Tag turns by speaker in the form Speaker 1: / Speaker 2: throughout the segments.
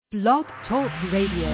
Speaker 1: Blog Talk Radio.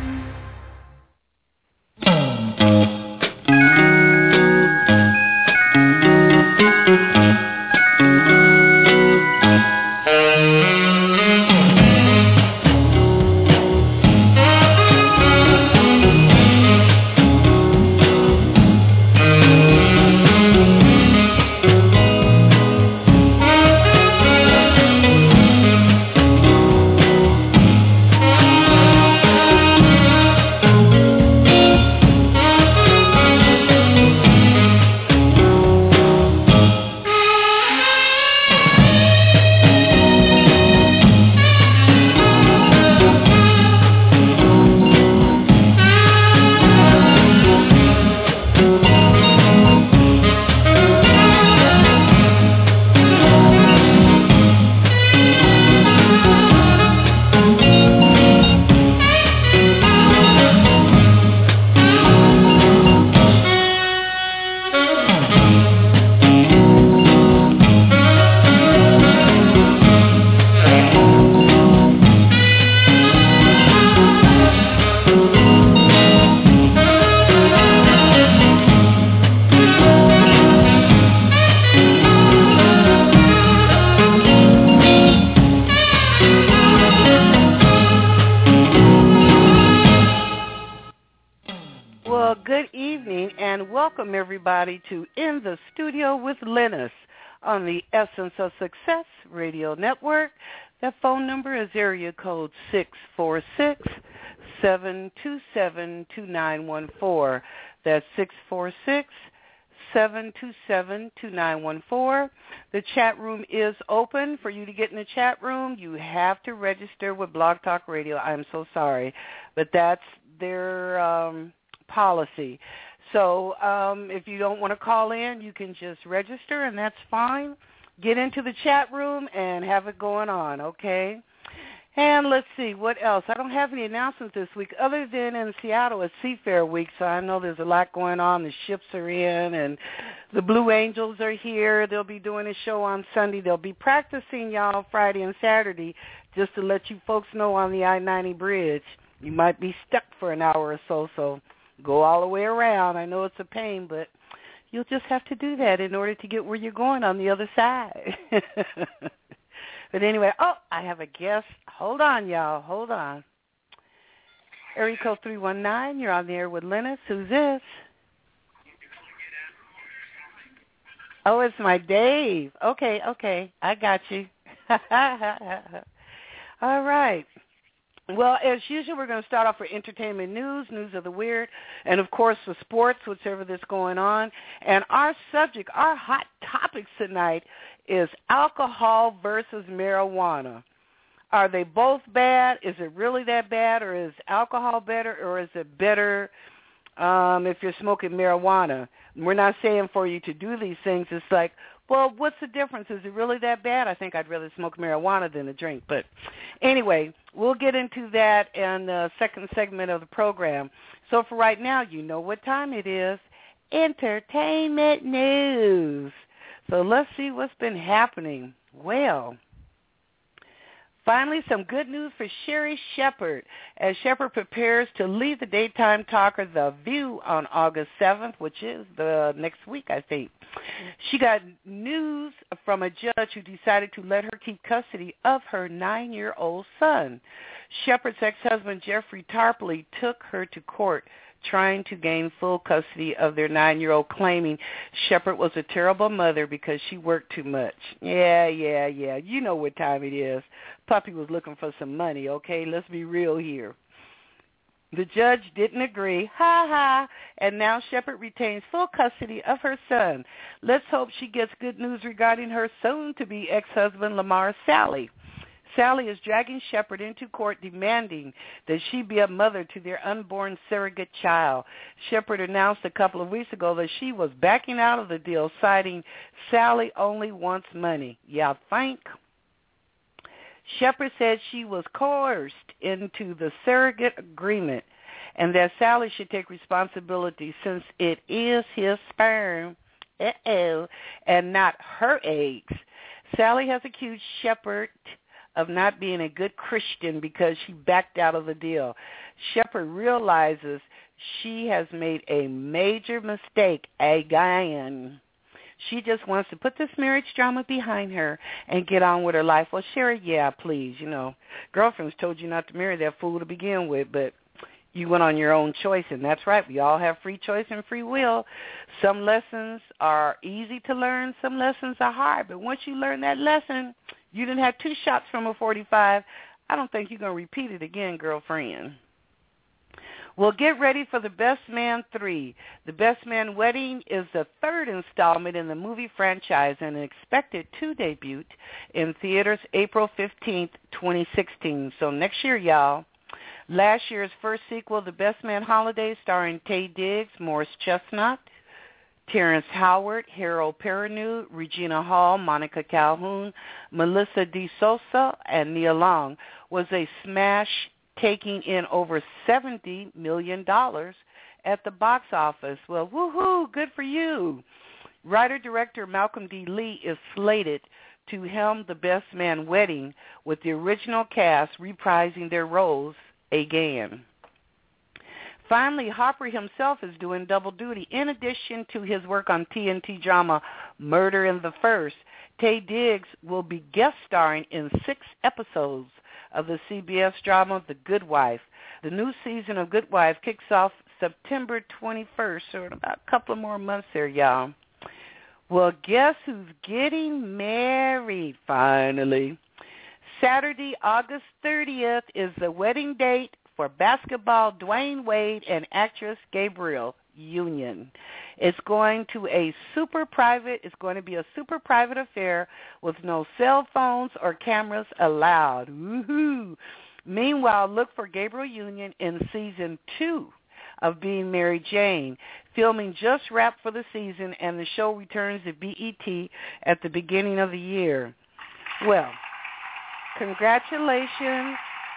Speaker 2: Everybody to In the Studio with Linus on the Essence of Success Radio Network. That phone number is area code 646-727-2914. That's 646-727-2914. The chat room is open. For you to get in the chat room, you have to register with Blog Talk Radio. I'm so sorry, but that's their policy. So if you don't want to call in, you can just register, and that's fine. Get into the chat room and have it going on, okay? And let's see, what else? I don't have any announcements this week other than in Seattle it's Seafair Week, so I know there's a lot going on. The ships are in, and the Blue Angels are here. They'll be doing a show on Sunday. They'll be practicing, y'all, Friday and Saturday, just to let you folks know on the I-90 bridge. You might be stuck for an hour or so go all the way around. I know it's a pain, but you'll just have to do that in order to get where you're going on the other side. But anyway, I have a guest. Hold on, y'all. Hold on. Area code 319, you're on the air with Linus. Who's this? Oh, it's my Dave. Okay. I got you. All right. Well, as usual, we're going to start off with entertainment news of the weird, and, of course, the sports, whichever that's going on. And our subject, our hot topics tonight is alcohol versus marijuana. Are they both bad? Is it really that bad, or is alcohol better, or is it better if you're smoking marijuana? We're not saying for you to do these things. It's like, well, what's the difference? Is it really that bad? I think I'd rather smoke marijuana than a drink. But anyway, we'll get into that in the second segment of the program. So for right now, you know what time it is. Entertainment news. So let's see what's been happening. Well, finally, some good news for Sherri Shepherd as Shepherd prepares to leave the daytime talker The View on August 7th, which is the next week, I think. She got news from a judge who decided to let her keep custody of her 9-year-old son. Shepherd's ex-husband, Jeffrey Tarpley, took her to court trying to gain full custody of their 9-year-old, claiming Shepherd was a terrible mother because she worked too much. Yeah. You know what time it is. Puppy was looking for some money, okay? Let's be real here. The judge didn't agree, and now Shepherd retains full custody of her son. Let's hope she gets good news regarding her soon-to-be ex-husband, Lamar Sally. Sally is dragging Shepherd into court demanding that she be a mother to their unborn surrogate child. Shepherd announced a couple of weeks ago that she was backing out of the deal, citing Sally only wants money. Yeah, think? Shepherd said she was coerced into the surrogate agreement and that Sally should take responsibility since it is his sperm, and not her eggs. Sally has accused Shepherd of not being a good Christian because she backed out of the deal. Shepherd realizes she has made a major mistake again. She just wants to put this marriage drama behind her and get on with her life. Well, Sherry, yeah, please. Girlfriends told you not to marry that fool to begin with, but you went on your own choice, and that's right. We all have free choice and free will. Some lessons are easy to learn. Some lessons are hard. But once you learn that lesson, you didn't have 2 shots from a 45. I don't think you're going to repeat it again, girlfriend. Well, get ready for The Best Man 3. The Best Man Wedding is the 3rd installment in the movie franchise and expected to debut in theaters April 15th, 2016. So next year, y'all. Last year's first sequel, The Best Man Holiday, starring Taye Diggs, Morris Chestnut, Terrence Howard, Harold Perrineau, Regina Hall, Monica Calhoun, Melissa DeSouza, and Nia Long, was a smash, taking in over $70 million at the box office. Well, woohoo, good for you. Writer-director Malcolm D. Lee is slated to helm The Best Man Wedding, with the original cast reprising their roles again. Finally, Hopper himself is doing double duty. In addition to his work on TNT drama Murder in the First, Taye Diggs will be guest starring in 6 episodes of the CBS drama The Good Wife. The new season of Good Wife kicks off September 21st, so in about a couple of more months there, y'all. Well, guess who's getting married finally? Saturday, August 30th is the wedding date for basketball Dwayne Wade and actress Gabrielle Union. It's going to be a super private affair with no cell phones or cameras allowed. Woohoo! Meanwhile, look for Gabrielle Union in season 2 of Being Mary Jane. Filming just wrapped for the season, and the show returns to BET at the beginning of the year. Well, congratulations.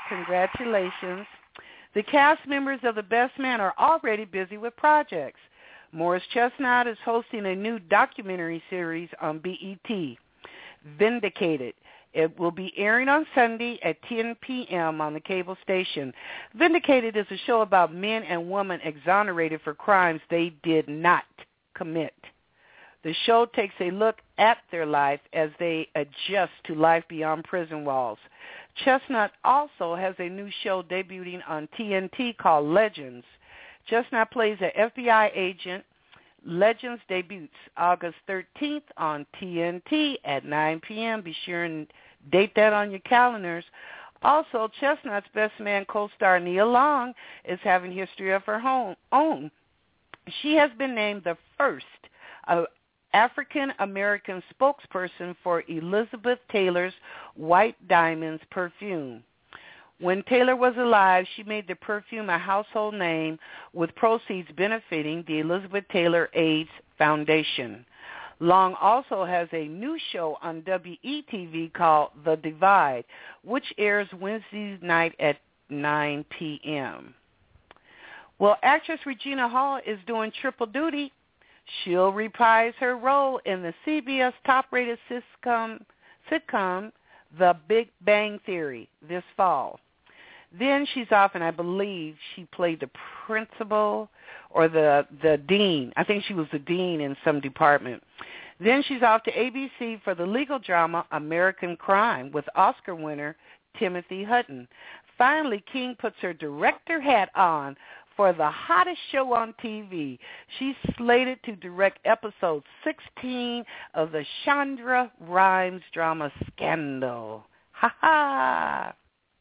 Speaker 2: The cast members of The Best Man are already busy with projects. Morris Chestnut is hosting a new documentary series on BET, Vindicated. It will be airing on Sunday at 10 p.m. on the cable station. Vindicated is a show about men and women exonerated for crimes they did not commit. The show takes a look at their life as they adjust to life beyond prison walls. Chestnut also has a new show debuting on TNT called Legends. Chestnut plays an FBI agent. Legends debuts August 13th on TNT at 9 p.m. Be sure and date that on your calendars. Also, Chestnut's Best Man co-star Nia Long is having history of her own. She has been named the first African-American spokesperson for Elizabeth Taylor's White Diamonds perfume. When Taylor was alive, she made the perfume a household name, with proceeds benefiting the Elizabeth Taylor AIDS Foundation. Long also has a new show on WETV called The Divide, which airs Wednesday night at 9 p.m. Well, actress Regina Hall is doing triple duty. She'll reprise her role in the CBS top-rated sitcom The Big Bang Theory this fall. Then she's off, and I believe she played the principal or the dean. I think she was the dean in some department. Then she's off to ABC for the legal drama American Crime with Oscar winner Timothy Hutton. Finally, King puts her director hat on for the hottest show on TV. She's slated to direct episode 16 of the Shonda Rhimes drama Scandal. Ha ha!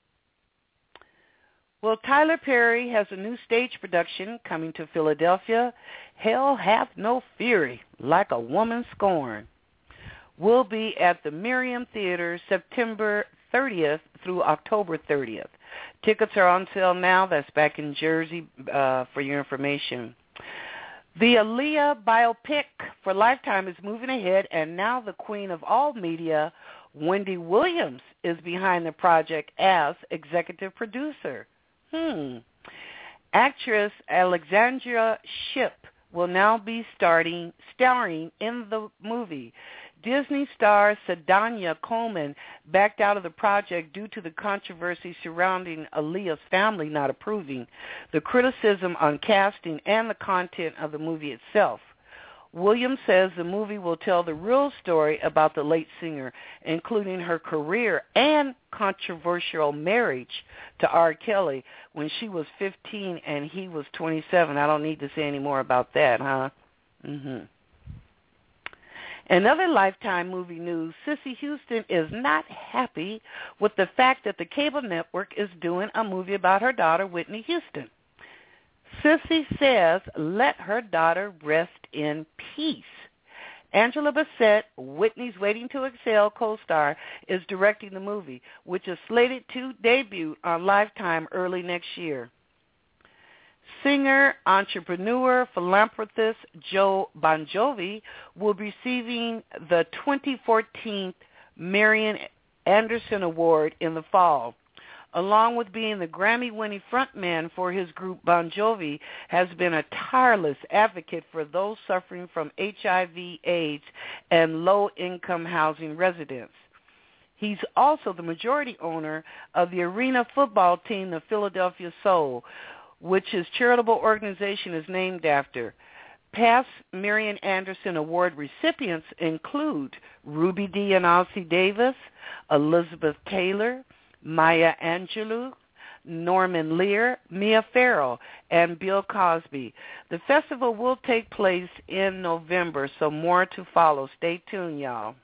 Speaker 2: Well, Tyler Perry has a new stage production coming to Philadelphia, Hell Hath No Fury, Like a Woman Scorned. Will be at the Miriam Theater September 30th through October 30th. Tickets are on sale now. That's back in Jersey for your information. The Aaliyah biopic for Lifetime is moving ahead, and now the queen of all media, Wendy Williams, is behind the project as executive producer. Actress Alexandra Shipp will now be starring in the movie. Disney star Sadania Coleman backed out of the project due to the controversy surrounding Aaliyah's family not approving, the criticism on casting, and the content of the movie itself. Williams says the movie will tell the real story about the late singer, including her career and controversial marriage to R. Kelly when she was 15 and he was 27. I don't need to say any more about that, huh? In other Lifetime movie news, Cissy Houston is not happy with the fact that the cable network is doing a movie about her daughter, Whitney Houston. Cissy says, let her daughter rest in peace. Angela Bassett, Whitney's Waiting to Exhale co-star, is directing the movie, which is slated to debut on Lifetime early next year. Singer, entrepreneur, philanthropist Joe Bon Jovi will be receiving the 2014 Marian Anderson Award in the fall. Along with being the Grammy-winning frontman for his group, Bon Jovi has been a tireless advocate for those suffering from HIV/AIDS and low-income housing residents. He's also the majority owner of the arena football team, the Philadelphia Soul, which his charitable organization is named after. Past Marian Anderson Award recipients include Ruby Dee and Ossie Davis, Elizabeth Taylor, Maya Angelou, Norman Lear, Mia Farrow, and Bill Cosby. The festival will take place in November, so more to follow. Stay tuned, y'all.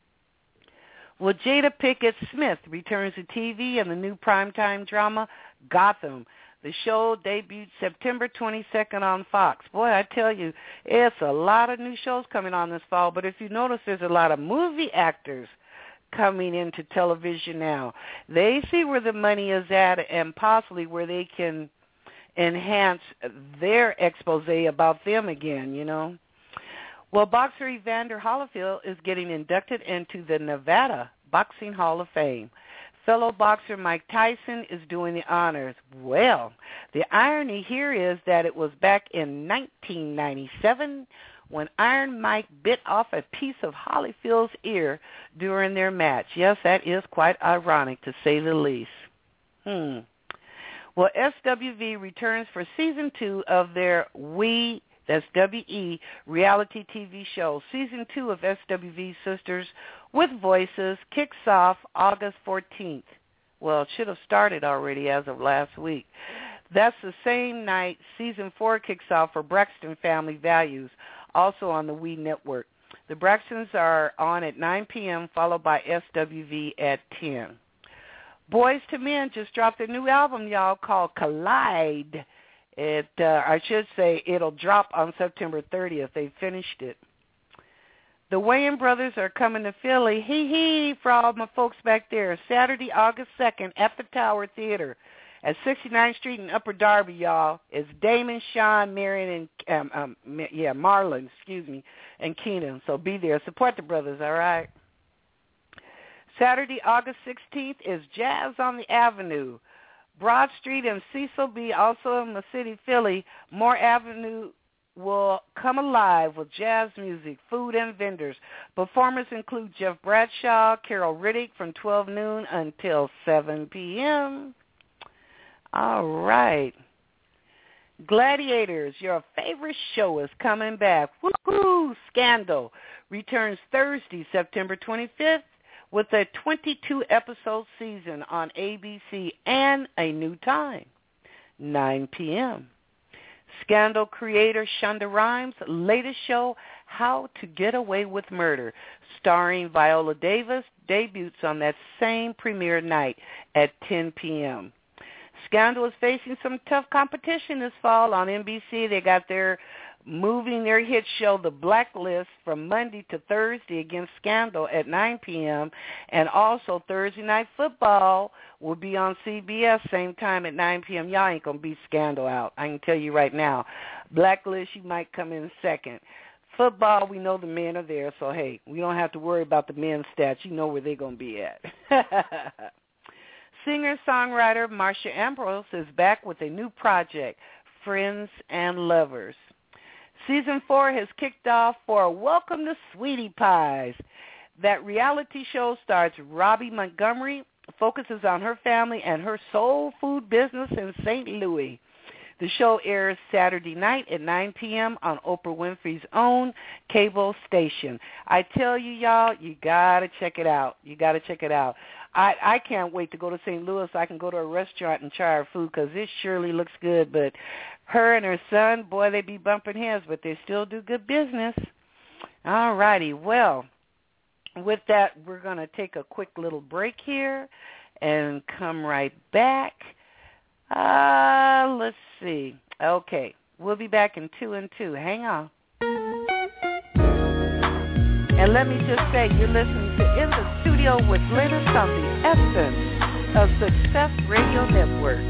Speaker 2: Well, Jada Pinkett Smith returns to TV in the new primetime drama Gotham. The show debuted September 22nd on Fox. Boy, I tell you, it's a lot of new shows coming on this fall, but if you notice, there's a lot of movie actors coming into television now. They see where the money is at and possibly where they can enhance their expose about them again, you know. Well, boxer Evander Holyfield is getting inducted into the Nevada Boxing Hall of Fame. Fellow boxer Mike Tyson is doing the honors. Well, the irony here is that it was back in 1997 when Iron Mike bit off a piece of Holyfield's ear during their match. Yes, that is quite ironic, to say the least. Well, SWV returns for Season 2 of their We, that's W-E, reality TV show. Season 2 of SWV Sisters with Voices kicks off August 14th. Well, it should have started already as of last week. That's the same night Season 4 kicks off for Braxton Family Values, also on the We Network. The Braxtons are on at 9 p.m., followed by SWV at 10. Boys to Men just dropped a new album, y'all, called Collide. I should say it'll drop on September 30th. They finished it. The Wayans brothers are coming to Philly, for all my folks back there, Saturday, August 2nd at the Tower Theater at 69th Street in Upper Darby, y'all. It's Damon, Sean, Marion, and Marlon, and Keenan. So be there. Support the brothers, all right? Saturday, August 16th is Jazz on the Avenue. Broad Street and Cecil B., also in the city, Philly. Moore Avenue will come alive with jazz music, food, and vendors. Performers include Jeff Bradshaw, Carol Riddick from 12 noon until 7 p.m. All right. Gladiators, your favorite show is coming back. Woohoo! Scandal returns Thursday, September 25th with a 22-episode season on ABC and a new time, 9 p.m. Scandal creator Shonda Rhimes' latest show, How to Get Away with Murder, starring Viola Davis, debuts on that same premiere night at 10 p.m. Scandal is facing some tough competition this fall on NBC. They got moving their hit show, The Blacklist, from Monday to Thursday against Scandal at 9 p.m. And also Thursday Night Football will be on CBS, same time at 9 p.m. Y'all ain't going to beat Scandal out. I can tell you right now. Blacklist, you might come in second. Football, we know the men are there, so, hey, we don't have to worry about the men's stats. You know where they're going to be at. Singer-songwriter Marsha Ambrose is back with a new project, Friends and Lovers. Season 4 has kicked off for Welcome to Sweetie Pies. that reality show stars Robbie Montgomery, focuses on her family and her soul food business in St. Louis. The show airs Saturday night at 9 p.m. on Oprah Winfrey's own cable station. I tell you, y'all, you got to check it out. You got to check it out. I can't wait to go to St. Louis. I can go to a restaurant and try her food because it surely looks good. But her and her son, boy, they be bumping heads, but they still do good business. All righty. Well, with that, we're going to take a quick little break here and come right back. Let's see. Okay. We'll be back in 2 and 2. Hang on. And let me just say, you're listening to In the Studio with Linus on the Essence of Success Radio Network.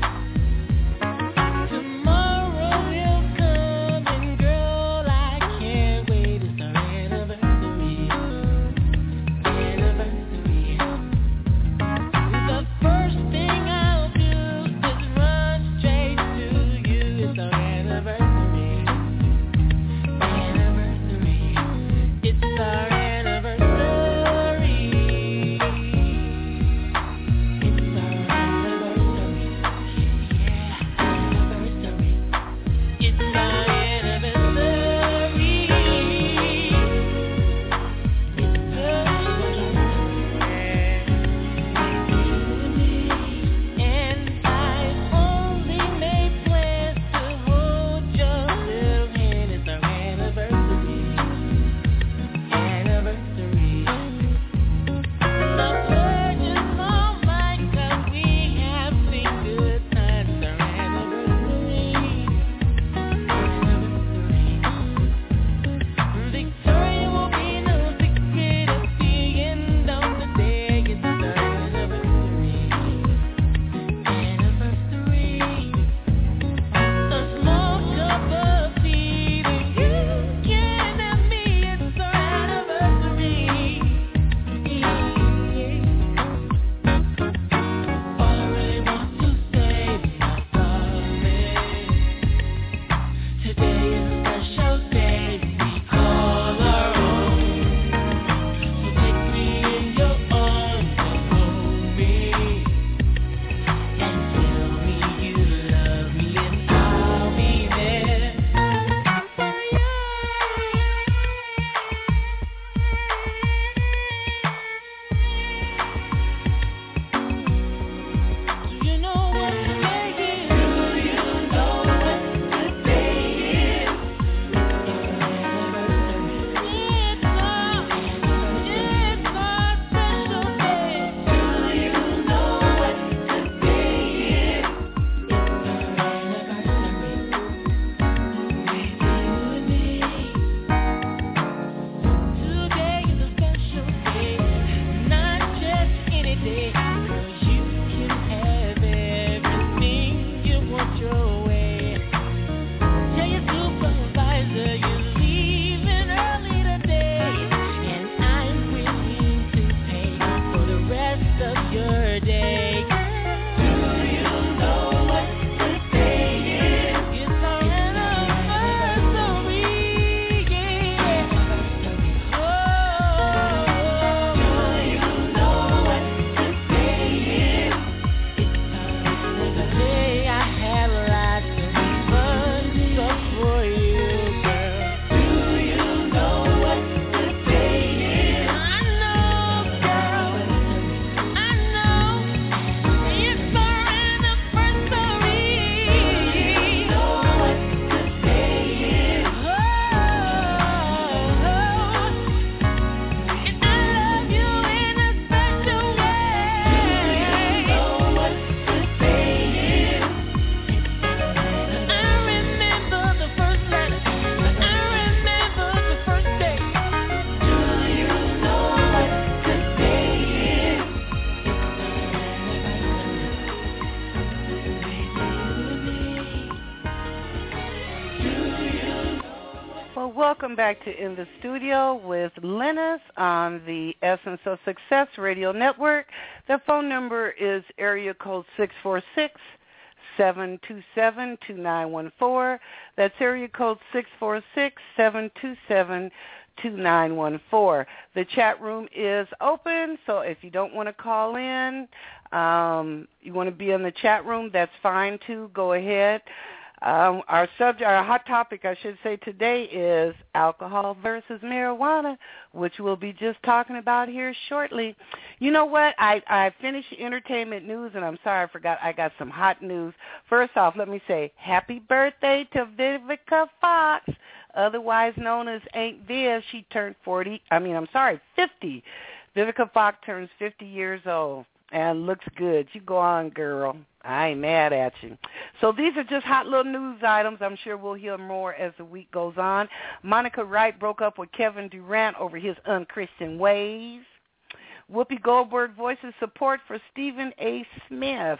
Speaker 2: Welcome back to In the Studio with Linus on the Essence of Success Radio Network. The phone number is area code 646-727-2914. That's area code 646-727-2914. 2914. The chat room is open, so if you don't want to call in, you want to be in the chat room, that's fine too. Go ahead. Our hot topic, I should say, today is alcohol versus marijuana, which we'll be just talking about here shortly. You know what? I finished the entertainment news, and I'm sorry I forgot. I got some hot news. First off, let me say happy birthday to Vivica Fox, otherwise known as Aunt Viv. She turned 50. Vivica Fox turns 50 years old and looks good. You go on, girl. I ain't mad at you. So these are just hot little news items. I'm sure we'll hear more as the week goes on. Monica Wright broke up with Kevin Durant over his unchristian ways. Whoopi Goldberg voices support for Stephen A. Smith.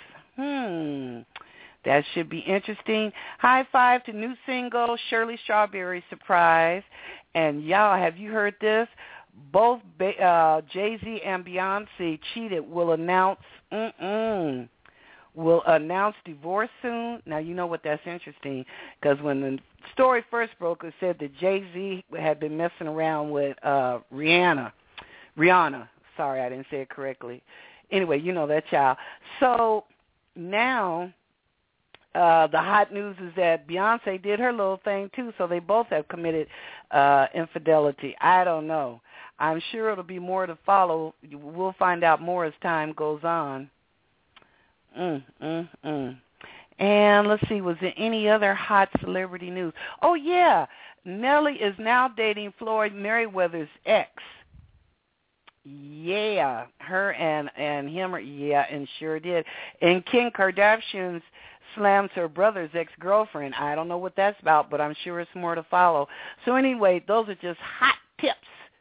Speaker 2: That should be interesting. High five to new single, Shirley Strawberry Surprise. And y'all, have you heard this? Both Jay-Z and Beyonce cheated. Will announce divorce soon. Now, you know what, that's interesting, because when the story first broke, it said that Jay-Z had been messing around with Rihanna. Sorry, I didn't say it correctly. Anyway, you know that child. So now the hot news is that Beyonce did her little thing, too, so they both have committed infidelity. I don't know. I'm sure it'll be more to follow. We'll find out more as time goes on. And let's see, was there any other hot celebrity news? Oh, yeah. Nelly is now dating Floyd Mayweather's ex. Yeah, her and him, and sure did. And Kim Kardashian slams her brother's ex-girlfriend. I don't know what that's about, but I'm sure it's more to follow. So anyway, those are just hot tips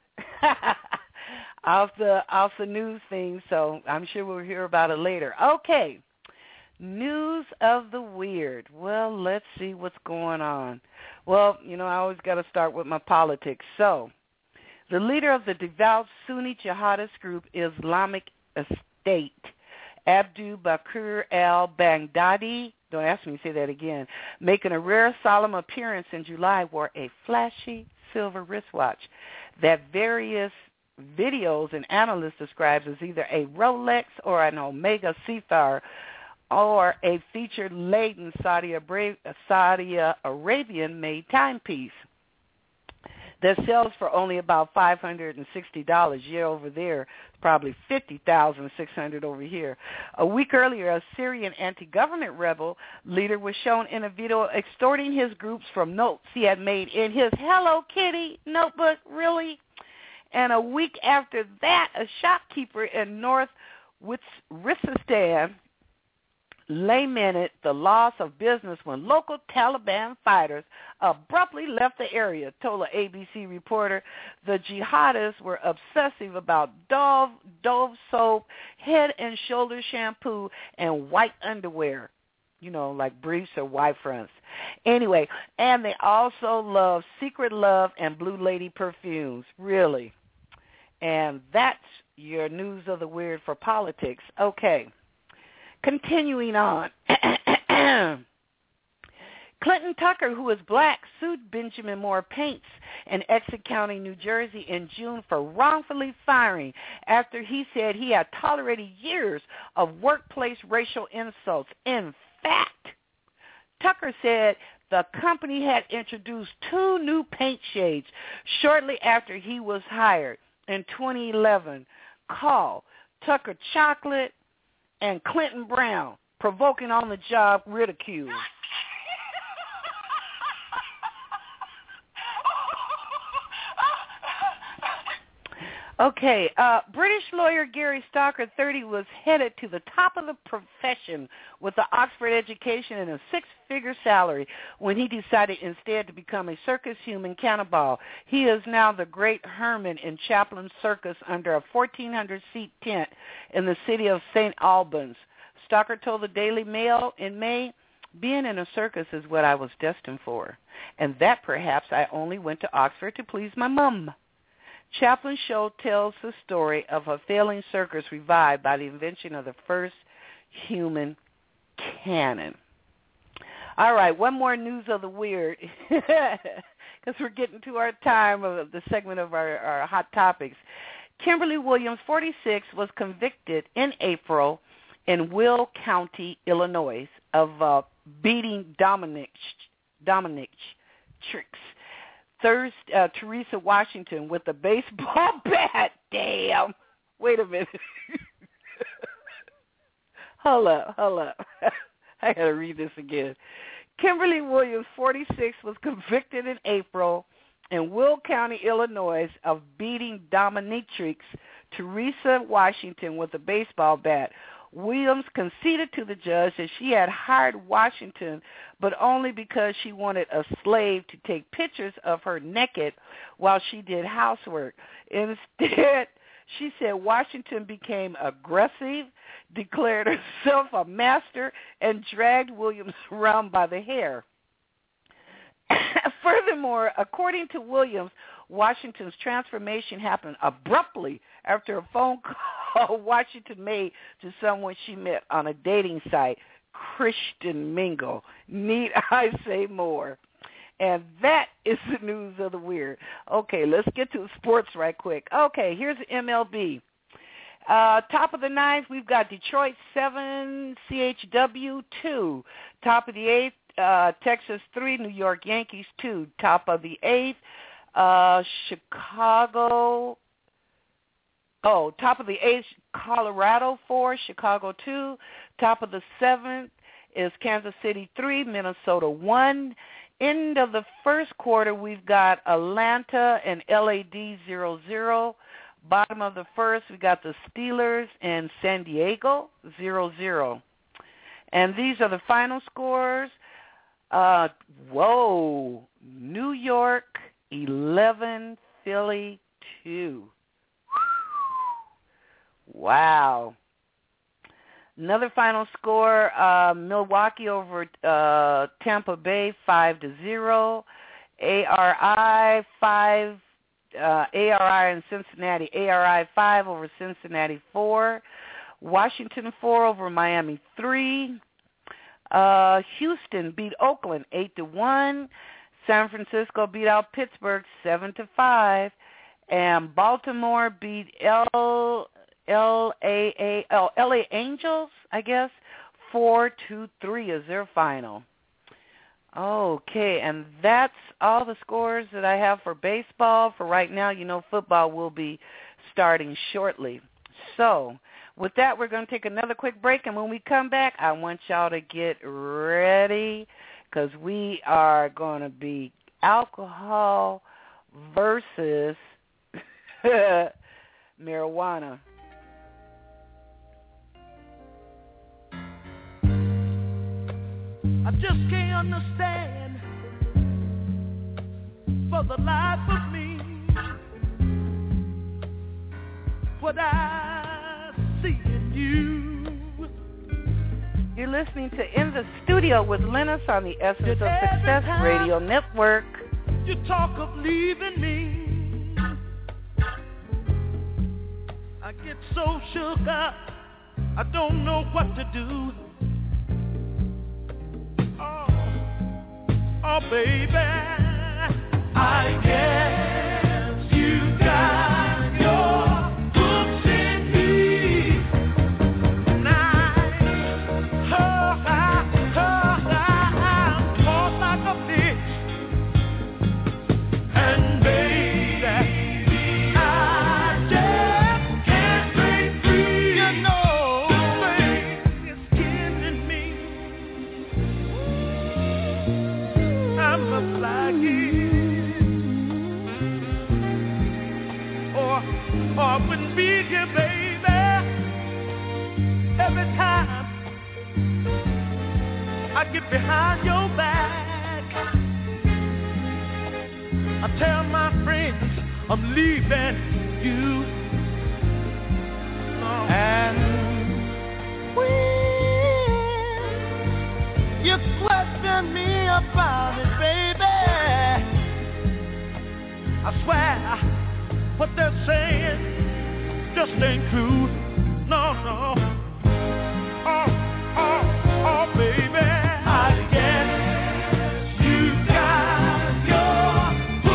Speaker 2: off the news thing, so I'm sure we'll hear about it later. Okay, news of the weird. Well, let's see what's going on. Well, I always got to start with my politics. So, the leader of the devout Sunni jihadist group Islamic State, Abu Bakr al-Baghdadi, don't ask me to say that again, making a rare solemn appearance in July, wore a flashy silver wristwatch that various videos and analysts describes as either a Rolex or an Omega Sephir or a feature-laden Saudi Arabian-made timepiece that sells for only about $560. Yeah, over there, probably $50,600 over here. A week earlier, a Syrian anti-government rebel leader was shown in a video extorting his groups from notes he had made in his Hello Kitty notebook. Really? And a week after that, a shopkeeper in North Waziristan lamented the loss of business when local Taliban fighters abruptly left the area, told an ABC reporter. The jihadists were obsessive about Dove soap, head and shoulder shampoo, and white underwear, like briefs or white fronts. Anyway, and they also love Secret Love and Blue Lady perfumes, really. And that's your news of the weird for politics. Okay. Continuing on, Clinton Tucker, who is black, sued Benjamin Moore Paints in Essex County, New Jersey in June for wrongfully firing after he said he had tolerated years of workplace racial insults. In fact, Tucker said the company had introduced 2 new paint shades shortly after he was hired in 2011, called Tucker Chocolate and Clinton Brown, provoking on-the-job ridicule. Okay, British lawyer Gary Stocker, 30, was headed to the top of the profession with an Oxford education and a 6-figure salary when he decided instead to become a circus human cannibal. He is now the Great Herman in Chaplin Circus under a 1,400-seat tent in the city of St. Albans. Stocker told the Daily Mail in May, "Being in a circus is what I was destined for, and that perhaps I only went to Oxford to please my mum." Chaplin's show tells the story of a failing circus revived by the invention of the first human cannon. All right, one more news of the weird, because because we're getting to our time of the segment of our hot topics. Kimberly Williams, 46, was convicted in April in Will County, Illinois, of beating Dominic Tricks, Teresa Washington, with a baseball bat. Damn. Wait a minute. Hold up. I got to read this again. Kimberly Williams, 46, was convicted in April in Will County, Illinois, of beating dominatrix Teresa Washington with a baseball bat. Williams conceded to the judge that she had hired Washington, but only because she wanted a slave to take pictures of her naked while she did housework. Instead, she said Washington became aggressive, declared herself a master, and dragged Williams around by the hair. Furthermore, according to Williams, Washington's transformation happened abruptly after a phone call Washington made to someone she met on a dating site, Christian Mingle. Need I say more? And that is the news of the weird. Okay, let's get to sports right quick. Okay, here's the MLB. Top of the ninth, we've got Detroit 7, CHW 2. Top of the eighth, Texas 3, New York Yankees 2. Top of the eighth, top of the eighth, Colorado 4, Chicago 2. Top of the seventh is Kansas City 3, Minnesota 1. End of the first quarter, we've got Atlanta and LAD 0-0. Bottom of the first, we got the Steelers and San Diego 0-0. And these are the final scores. New York 11, Philly 2. Wow. Another final score, Milwaukee over Tampa Bay 5-0. ARI and Cincinnati. ARI 5 over Cincinnati 4. Washington 4 over Miami 3. Houston beat Oakland 8-1. San Francisco beat out Pittsburgh 7-5. And Baltimore beat LA Angels, I guess, 4-3 is their final. Okay, and that's all the scores that I have for baseball. For right now, football will be starting shortly. So with that, we're going to take another quick break, and when we come back, I want y'all to get ready because we are going to be alcohol versus marijuana.
Speaker 3: I just can't understand for the life of me what I see in you.
Speaker 2: You're listening to In the Studio with Linus on the Essence of Success Radio Network.
Speaker 3: You talk of leaving me, I get so shook up, I don't know what to do. Oh, baby, I guess you got your hooks in me. Nice, I'm caught like a fish. And baby, I just can't break free. You know, baby, it's killing me. I'm a flaky, or wouldn't be here, baby. Every time I get behind your back, I tell my friends I'm leaving you. And when you question me about it, baby, I swear what they're saying just ain't true. No, no. Oh, baby, I guess you got your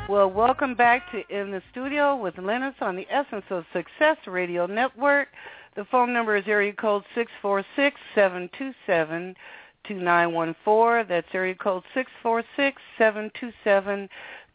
Speaker 2: Well, welcome back to In the Studio with Lennox on the Essence of Success Radio Network. The phone number is area code 646-727-2914. That's area code 646-727-2914.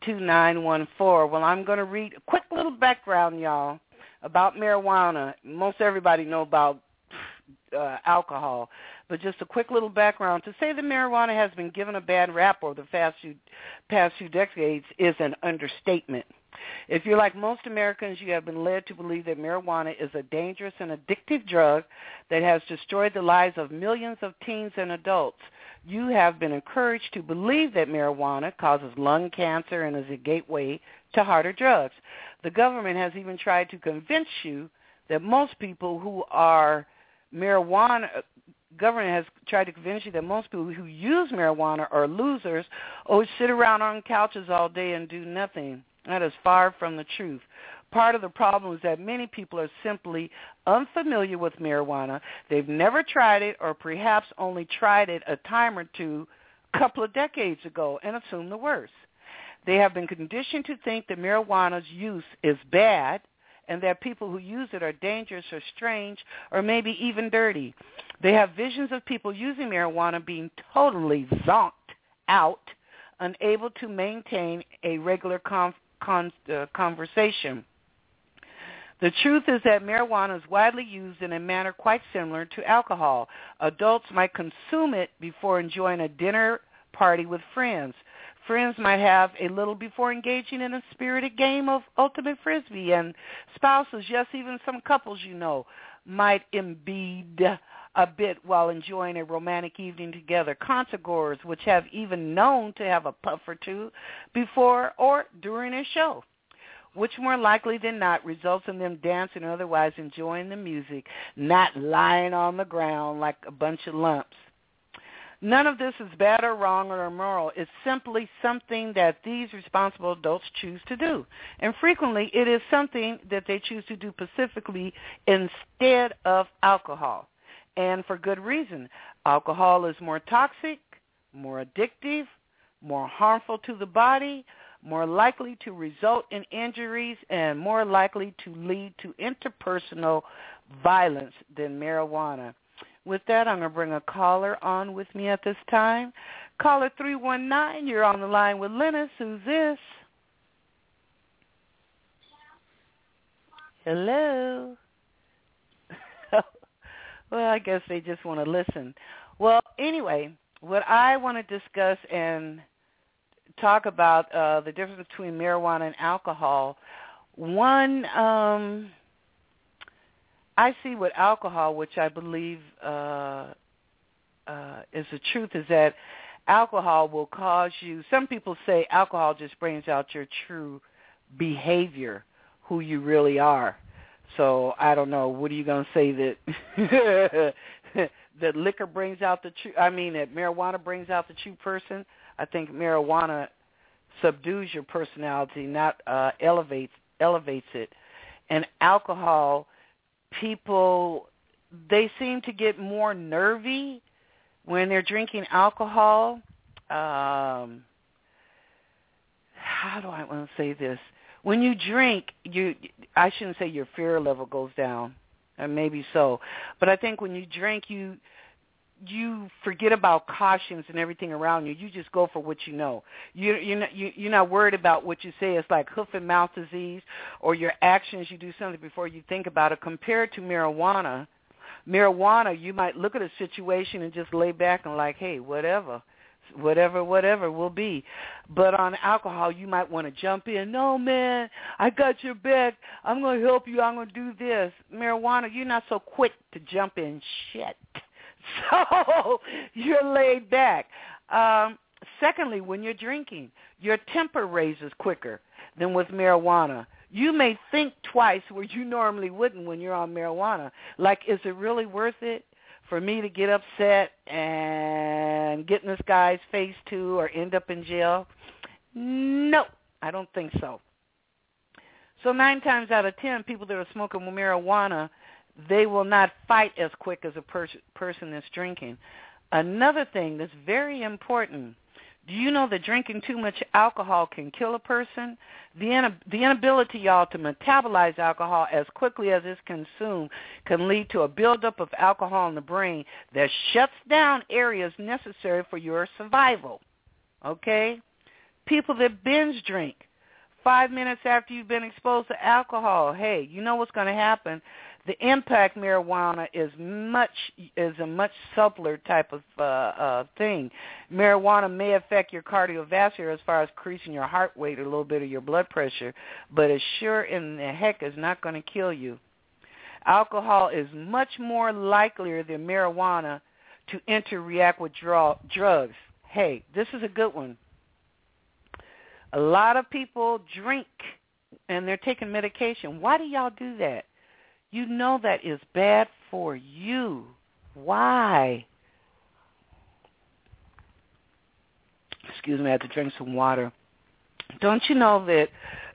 Speaker 2: Well, I'm going to read a quick little background, y'all, about marijuana. Most everybody know about alcohol, but just a quick little background. To say that marijuana has been given a bad rap over the past few decades is an understatement. If you're like most Americans, you have been led to believe that marijuana is a dangerous and addictive drug that has destroyed the lives of millions of teens and adults. You have been encouraged to believe that marijuana causes lung cancer and is a gateway to harder drugs. The government has even tried to convince you that most people who are government has tried to convince you that most people who use marijuana are losers or sit around on couches all day and do nothing. That is far from the truth. Part of the problem is that many people are simply unfamiliar with marijuana. They've never tried it or perhaps only tried it a time or two a couple of decades ago and assume the worst. They have been conditioned to think that marijuana's use is bad and that people who use it are dangerous or strange or maybe even dirty. They have visions of people using marijuana being totally zonked out, unable to maintain a regular conversation. The truth is that marijuana is widely used in a manner quite similar to alcohol. Adults might consume it before enjoying a dinner party with friends. Friends might have a little before engaging in a spirited game of ultimate frisbee, and spouses, yes, even some couples might imbibe a bit while enjoying a romantic evening together. Concertgoers, which have even known to have a puff or two before or during a show, which more likely than not results in them dancing or otherwise enjoying the music, not lying on the ground like a bunch of lumps. None of this is bad or wrong or immoral. It's simply something that these responsible adults choose to do. And frequently it is something that they choose to do specifically instead of alcohol. And for good reason. Alcohol is more toxic, more addictive, more harmful to the body, more likely to result in injuries, and more likely to lead to interpersonal violence than marijuana. With that, I'm going to bring a caller on with me at this time. Caller 319, you're on the line with Lennox. Who's this? Hello? Well, I guess they just want to listen. Well, anyway, what I want to discuss and talk about the difference between marijuana and alcohol. One, I see with alcohol, which I believe is the truth, is that alcohol will cause you, some people say alcohol just brings out your true behavior, who you really are. So I don't know, what are you going to say that that liquor brings out the true, that marijuana brings out the true person? I think marijuana subdues your personality, not elevates it. And alcohol, people, they seem to get more nervy when they're drinking alcohol. How do I want to say this? When you drink, I shouldn't say your fear level goes down, and maybe so, but I think when you drink, you forget about cautions and everything around you. You just go for what you know. You're not worried about what you say. It's like hoof and mouth disease, or your actions. You do something before you think about it. Compared to marijuana, you might look at a situation and just lay back and like, hey, whatever will be. But on alcohol, you might want to jump in. No, man, I got your back. I'm going to help you. I'm going to do this. Marijuana, you're not so quick to jump in shit. So you're laid back. Secondly, when you're drinking, your temper raises quicker than with marijuana. You may think twice where you normally wouldn't when you're on marijuana. Like, is it really worth it for me to get upset and get in this guy's face too, or end up in jail? No, I don't think so. So 9 times out of 10, people that are smoking marijuana, they will not fight as quick as a person that's drinking. Another thing that's very important, Do you know that drinking too much alcohol can kill a person? The inability, y'all, to metabolize alcohol as quickly as it's consumed can lead to a buildup of alcohol in the brain that shuts down areas necessary for your survival. Okay? People that binge drink 5 minutes after you've been exposed to alcohol, hey, you know what's going to happen? The impact marijuana is a much subtler type of thing. Marijuana may affect your cardiovascular as far as increasing your heart rate or a little bit of your blood pressure, but it sure in the heck is not going to kill you. Alcohol is much more likelier than marijuana to interact with drugs. Hey, this is a good one. A lot of people drink and they're taking medication. Why do y'all do that? You know that is bad for you. Why? Excuse me, I have to drink some water. Don't you know that,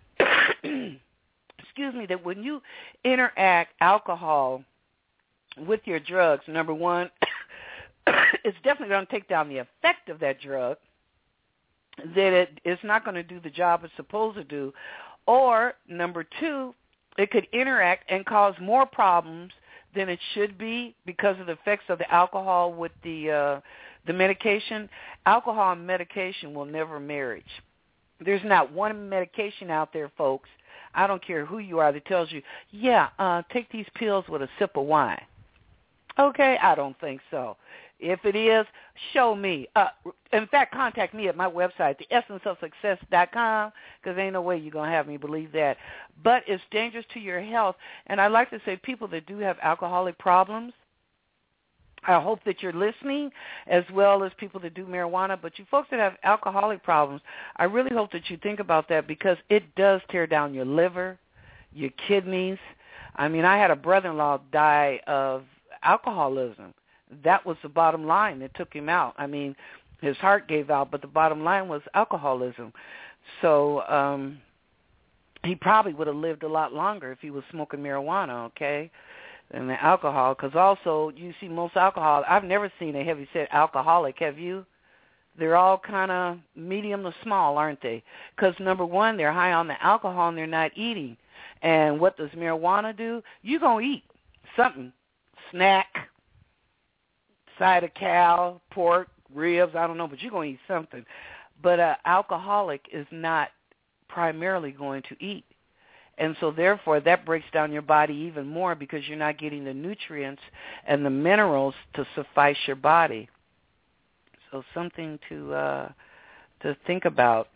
Speaker 2: that when you interact alcohol with your drugs, number one, it's definitely going to take down the effect of that drug, that it's not going to do the job it's supposed to do, or number two, it could interact and cause more problems than it should be because of the effects of the alcohol with the medication. Alcohol and medication will never marry. There's not one medication out there, folks, I don't care who you are, that tells you, take these pills with a sip of wine. Okay, I don't think so. If it is, show me. In fact, contact me at my website, theessenceofsuccess.com, because ain't no way you're going to have me believe that. But it's dangerous to your health. And I like to say people that do have alcoholic problems, I hope that you're listening, as well as people that do marijuana. But you folks that have alcoholic problems, I really hope that you think about that, because it does tear down your liver, your kidneys. I mean, I had a brother-in-law die of alcoholism. That was the bottom line that took him out. I mean, his heart gave out, but the bottom line was alcoholism. So he probably would have lived a lot longer if he was smoking marijuana, okay, than the alcohol. Because also, you see most alcohol, I've never seen a heavy-set alcoholic, have you? They're all kind of medium to small, aren't they? Because, number one, they're high on the alcohol and they're not eating. And what does marijuana do? You're going to eat something, snack, side of cow, pork, ribs, I don't know, but you're going to eat something. But an alcoholic is not primarily going to eat. And so, therefore, that breaks down your body even more, because you're not getting the nutrients and the minerals to suffice your body. So something to think about.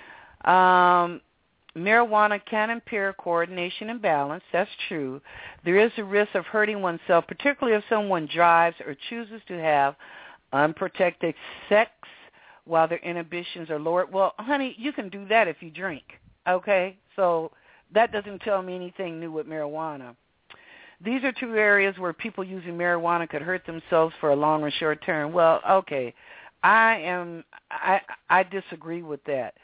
Speaker 2: Marijuana can impair coordination and balance. That's true. There is a risk of hurting oneself, particularly if someone drives or chooses to have unprotected sex while their inhibitions are lowered. Well, honey, you can do that if you drink, okay? So that doesn't tell me anything new with marijuana. These are two areas where people using marijuana could hurt themselves for a long or short term. Well, okay, I disagree with that.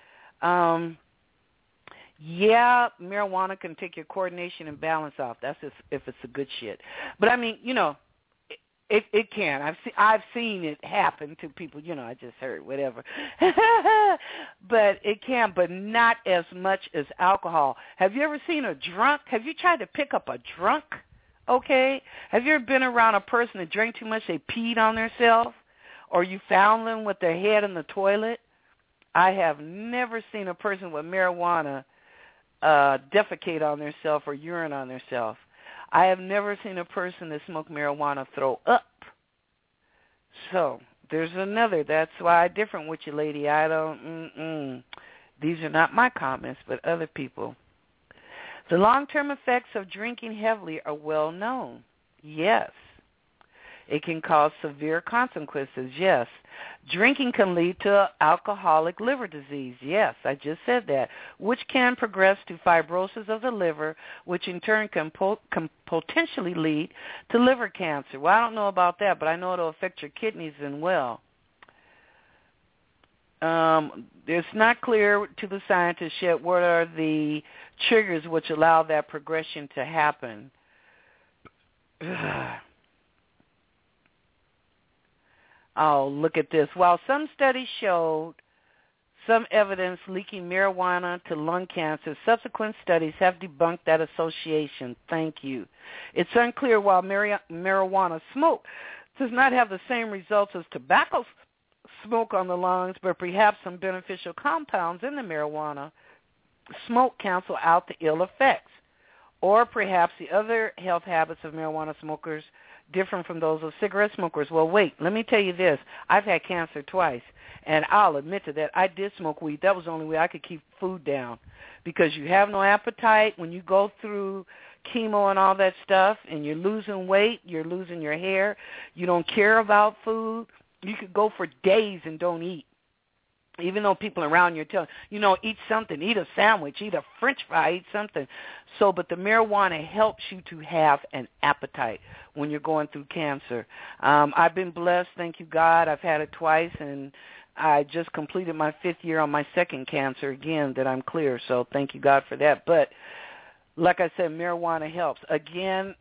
Speaker 2: Yeah, marijuana can take your coordination and balance off. That's if it's the good shit. But I mean, it can. I've seen it happen to people. I just heard whatever. But it can, but not as much as alcohol. Have you ever seen a drunk? Have you tried to pick up a drunk? Okay. Have you ever been around a person that drank too much? They peed on themselves, or you found them with their head in the toilet? I have never seen a person with marijuana defecate on themselves or urine on themselves. I have never seen a person that smoked marijuana throw up. So there's another. That's why I'm different with you, lady. I don't, these are not my comments, but other people. The long-term effects of drinking heavily are well known. Yes. It can cause severe consequences. Yes. Drinking can lead to alcoholic liver disease. Yes, I just said that, which can progress to fibrosis of the liver, which in turn can potentially lead to liver cancer. Well, I don't know about that, but I know it'll affect your kidneys as well. It's not clear to the scientists yet what are the triggers which allow that progression to happen. Oh, look at this. While some studies showed some evidence linking marijuana to lung cancer. Subsequent studies have debunked that association. Thank you. It's unclear why marijuana smoke does not have the same results as tobacco smoke on the lungs, but perhaps some beneficial compounds in the marijuana smoke cancel out the ill effects. Or perhaps the other health habits of marijuana smokers different from those of cigarette smokers. Well, wait, let me tell you this. I've had cancer twice, and I'll admit to that. I did smoke weed. That was the only way I could keep food down, because you have no appetite when you go through chemo and all that stuff, and you're losing weight, you're losing your hair, you don't care about food. You could go for days and don't eat. Even though people around you tell eat something, eat a sandwich, eat a French fry, eat something. So, but the marijuana helps you to have an appetite when you're going through cancer. I've been blessed, thank you God. I've had it twice, and I just completed my 5th year on my second cancer again that I'm clear. So thank you God for that. But like I said, marijuana helps. Again,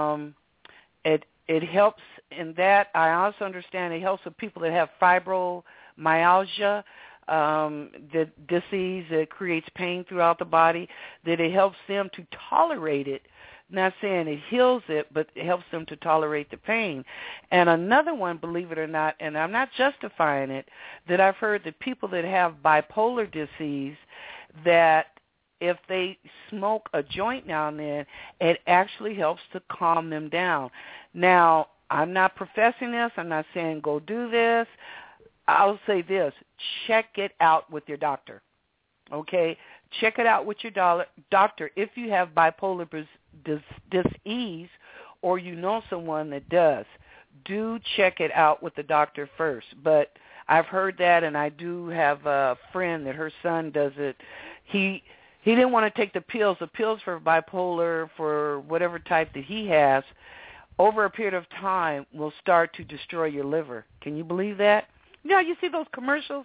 Speaker 2: it helps in that. I also understand it helps with people that have fibromyalgia, the disease that creates pain throughout the body, that it helps them to tolerate it. Not saying it heals it, but it helps them to tolerate the pain. And another one, believe it or not, and I'm not justifying it, that I've heard that people that have bipolar disease, that if they smoke a joint now and then, it actually helps to calm them down. Now, I'm not professing this. I'm not saying go do this. I'll say this. Check it out with your doctor, okay? Check it out with your doctor if you have bipolar disease or you know someone that does. Do check it out with the doctor first. But I've heard that, and I do have a friend that her son does it. He didn't want to take the pills. The pills for bipolar, for whatever type that he has, over a period of time will start to destroy your liver. Can you believe that? You see those commercials?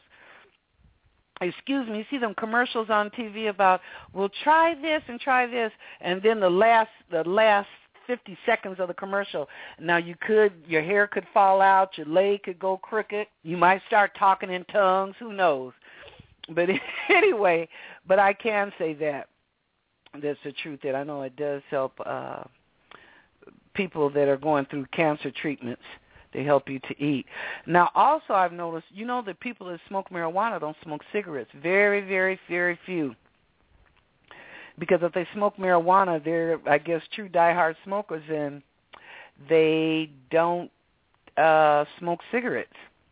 Speaker 2: You see them commercials on TV about, well, try this and try this, and then the last 50 seconds of the commercial. Now your hair could fall out, your leg could go crooked, you might start talking in tongues, who knows? But anyway, but I can say that that's the truth, that I know it does help people that are going through cancer treatments. They help you to eat. Now, also I've noticed, that people that smoke marijuana don't smoke cigarettes. Very, very, very few. Because if they smoke marijuana, they're, I guess, true diehard smokers, and they don't smoke cigarettes.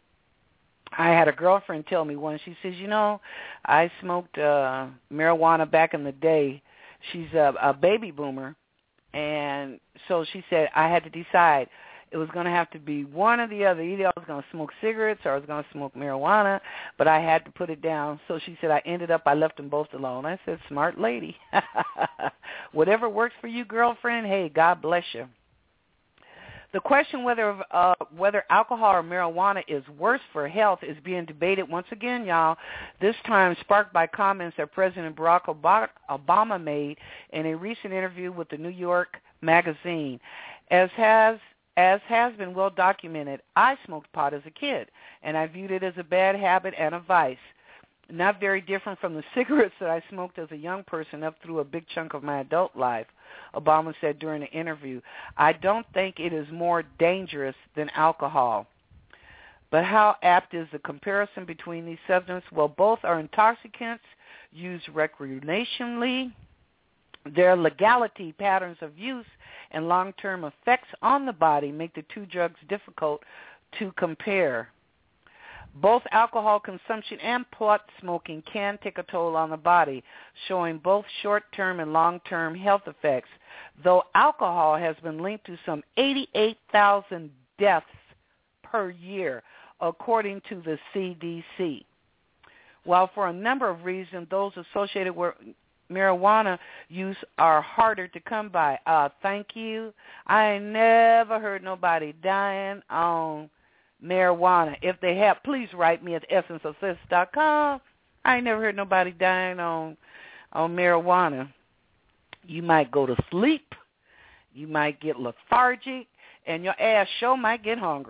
Speaker 2: I had a girlfriend tell me once, she says, I smoked marijuana back in the day. She's a baby boomer, and so she said I had to decide. It was going to have to be one or the other. Either I was going to smoke cigarettes or I was going to smoke marijuana, but I had to put it down. So she said I left them both alone. I said, smart lady. Whatever works for you, girlfriend, hey, God bless you. The question whether alcohol or marijuana is worse for health is being debated once again, y'all, this time sparked by comments that President Barack Obama made in a recent interview with the New York Magazine. As has been well documented, I smoked pot as a kid, and I viewed it as a bad habit and a vice. Not very different from the cigarettes that I smoked as a young person up through a big chunk of my adult life, Obama said during the interview. I don't think it is more dangerous than alcohol. But how apt is the comparison between these substances? Well, both are intoxicants used recreationally. Their legality, patterns of use, and long-term effects on the body make the two drugs difficult to compare. Both alcohol consumption and pot smoking can take a toll on the body, showing both short-term and long-term health effects, though alcohol has been linked to some 88,000 deaths per year, according to the CDC. While for a number of reasons, those associated with marijuana use are harder to come by. Thank you. I ain't never heard nobody dying on marijuana. If they have, please write me at essenceofsis.com. I ain't never heard nobody dying on marijuana. You might go to sleep. You might get lethargic, and your ass sure might get hungry.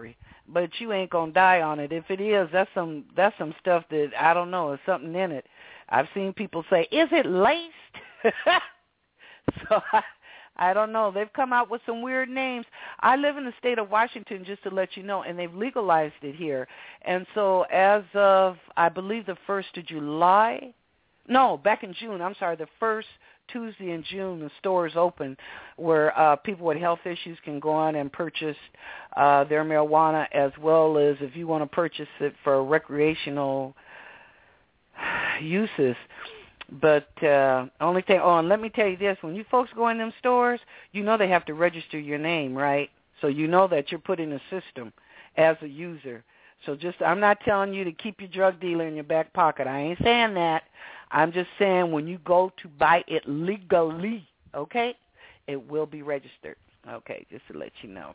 Speaker 2: but you ain't gonna die on it. If it is, that's some stuff that I don't know. There's something in it. I've seen people say, "Is it laced?" So I don't know. They've come out with some weird names. I live in the state of Washington, just to let you know, and they've legalized it here. And so as of, I believe, the 1st of July, no, back in June, I'm sorry, the first Tuesday in June, the stores open where people with health issues can go on and purchase their marijuana, as well as if you want to purchase it for recreational uses. But only thing, and let me tell you this, when you folks go in them stores, you know they have to register your name, right? So you know that you're put in the system as a user. So I'm not telling you to keep your drug dealer in your back pocket. I ain't saying that. I'm just saying when you go to buy it legally, okay, it will be registered. Okay, just to let you know.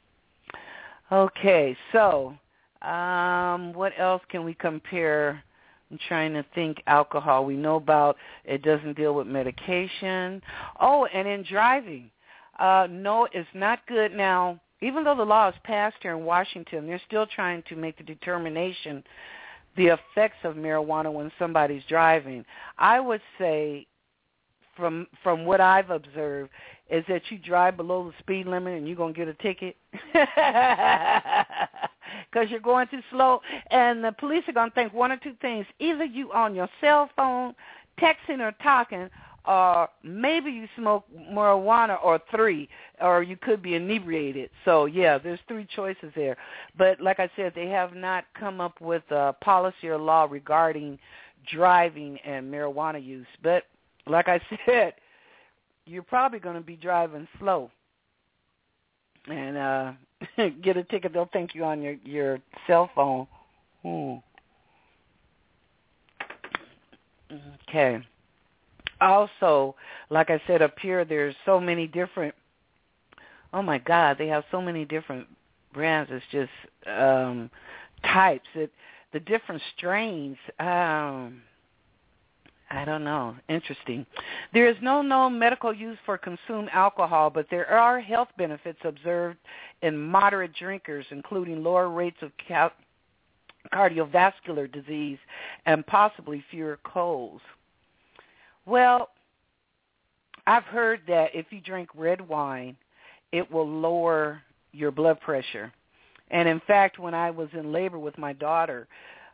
Speaker 2: Okay, so what else can we compare? I'm trying to think. Alcohol, we know about. It doesn't deal with medication. Oh, and in driving, no, it's not good. Now, even though the law is passed here in Washington, they're still trying to make the determination the effects of marijuana when somebody's driving. I would say, from what I've observed, is that you drive below the speed limit and you're going to get a ticket because you're going too slow. And the police are going to think one or two things. Either you on your cell phone, texting or talking, or maybe you smoke marijuana, or three, or you could be inebriated. So, yeah, there's three choices there. But like I said, they have not come up with a policy or law regarding driving and marijuana use. But like I said, you're probably going to be driving slow and get a ticket. They'll think you're on your cell phone. Okay. Also, like I said up here, there's so many different, oh my God, they have so many different brands. It's just types. The different strains, I don't know. Interesting. There is no known medical use for consumed alcohol, but there are health benefits observed in moderate drinkers, including lower rates of cardiovascular disease and possibly fewer colds. Well, I've heard that if you drink red wine, it will lower your blood pressure. And in fact, when I was in labor with my daughter,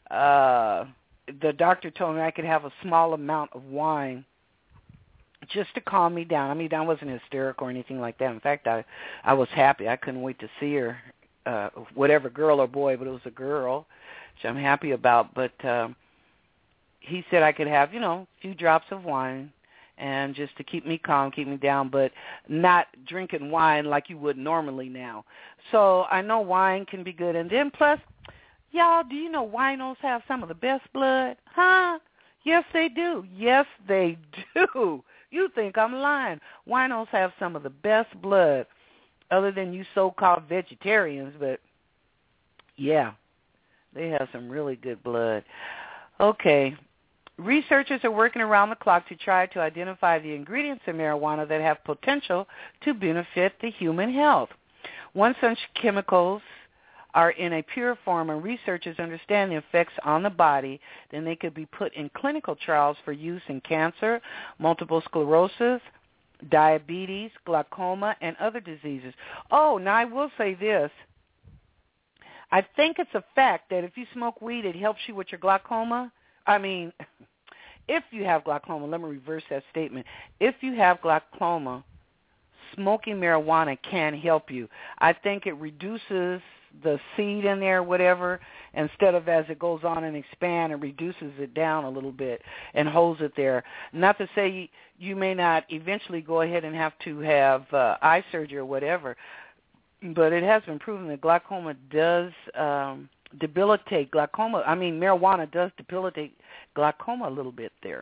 Speaker 2: the doctor told me I could have a small amount of wine just to calm me down. I mean, I wasn't hysterical or anything like that. In fact, I was happy. I couldn't wait to see her, whatever, girl or boy, but it was a girl, which I'm happy about. But he said I could have, a few drops of wine and just to keep me calm, keep me down, but not drinking wine like you would normally now. So I know wine can be good. And then plus, y'all, do you know winos have some of the best blood? Huh? Yes, they do. Yes, they do. You think I'm lying. Winos have some of the best blood, other than you so-called vegetarians, but yeah, they have some really good blood. Okay. Researchers are working around the clock to try to identify the ingredients in marijuana that have potential to benefit the human health. Once such chemicals are in a pure form and researchers understand the effects on the body, then they could be put in clinical trials for use in cancer, multiple sclerosis, diabetes, glaucoma, and other diseases. Oh, now I will say this. I think it's a fact that if you smoke weed, it helps you with your glaucoma. I mean, if you have glaucoma, let me reverse that statement. If you have glaucoma, smoking marijuana can help you. I think it reduces the seed in there, whatever, instead of as it goes on and expand, it reduces it down a little bit and holds it there. Not to say you may not eventually go ahead and have to have eye surgery or whatever, but it has been proven that glaucoma does debilitate glaucoma. I mean, marijuana does debilitate glaucoma a little bit there.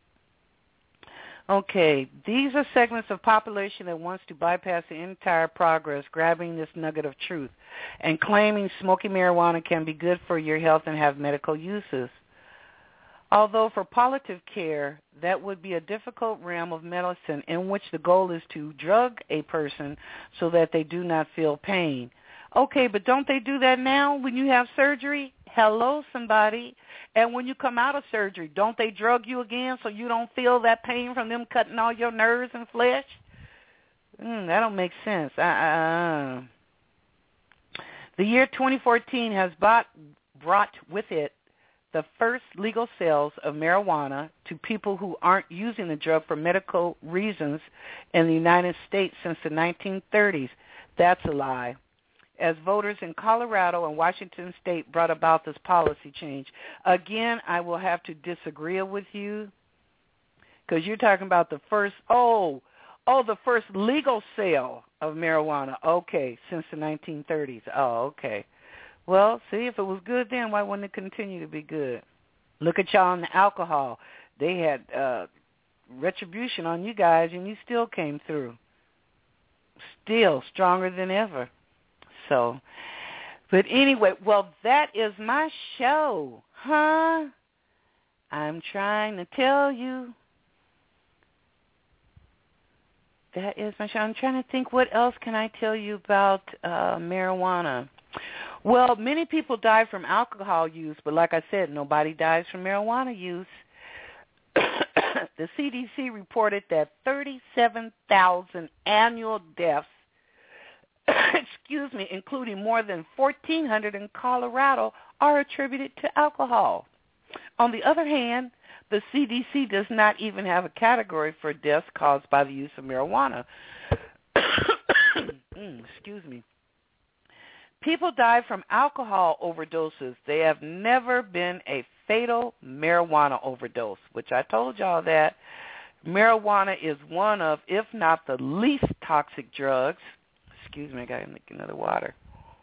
Speaker 2: Okay, these are segments of population that wants to bypass the entire progress, grabbing this nugget of truth, and claiming smoking marijuana can be good for your health and have medical uses. Although for palliative care, that would be a difficult realm of medicine in which the goal is to drug a person so that they do not feel pain. Okay, but don't they do that now when you have surgery? Hello, somebody. And when you come out of surgery, don't they drug you again so you don't feel that pain from them cutting all your nerves and flesh? That don't make sense. The year 2014 has brought with it the first legal sales of marijuana to people who aren't using the drug for medical reasons in the United States since the 1930s. That's a lie. As voters in Colorado and Washington State brought about this policy change. Again, I will have to disagree with you because you're talking about the first, the first legal sale of marijuana, okay, since the 1930s. Oh, okay. Well, see, if it was good then, why wouldn't it continue to be good? Look at y'all on the alcohol. They had retribution on you guys, and you still came through. Still stronger than ever. So, but anyway, well, that is my show, huh? I'm trying to tell you. That is my show. I'm trying to think what else can I tell you about marijuana. Well, many people die from alcohol use, but like I said, nobody dies from marijuana use. The CDC reported that 37,000 annual deaths, including more than 1,400 in Colorado, are attributed to alcohol. On the other hand, the CDC does not even have a category for deaths caused by the use of marijuana. People die from alcohol overdoses. They have never been a fatal marijuana overdose, which I told y'all that marijuana is one of, if not the least toxic drugs. Excuse me, I got to make another water.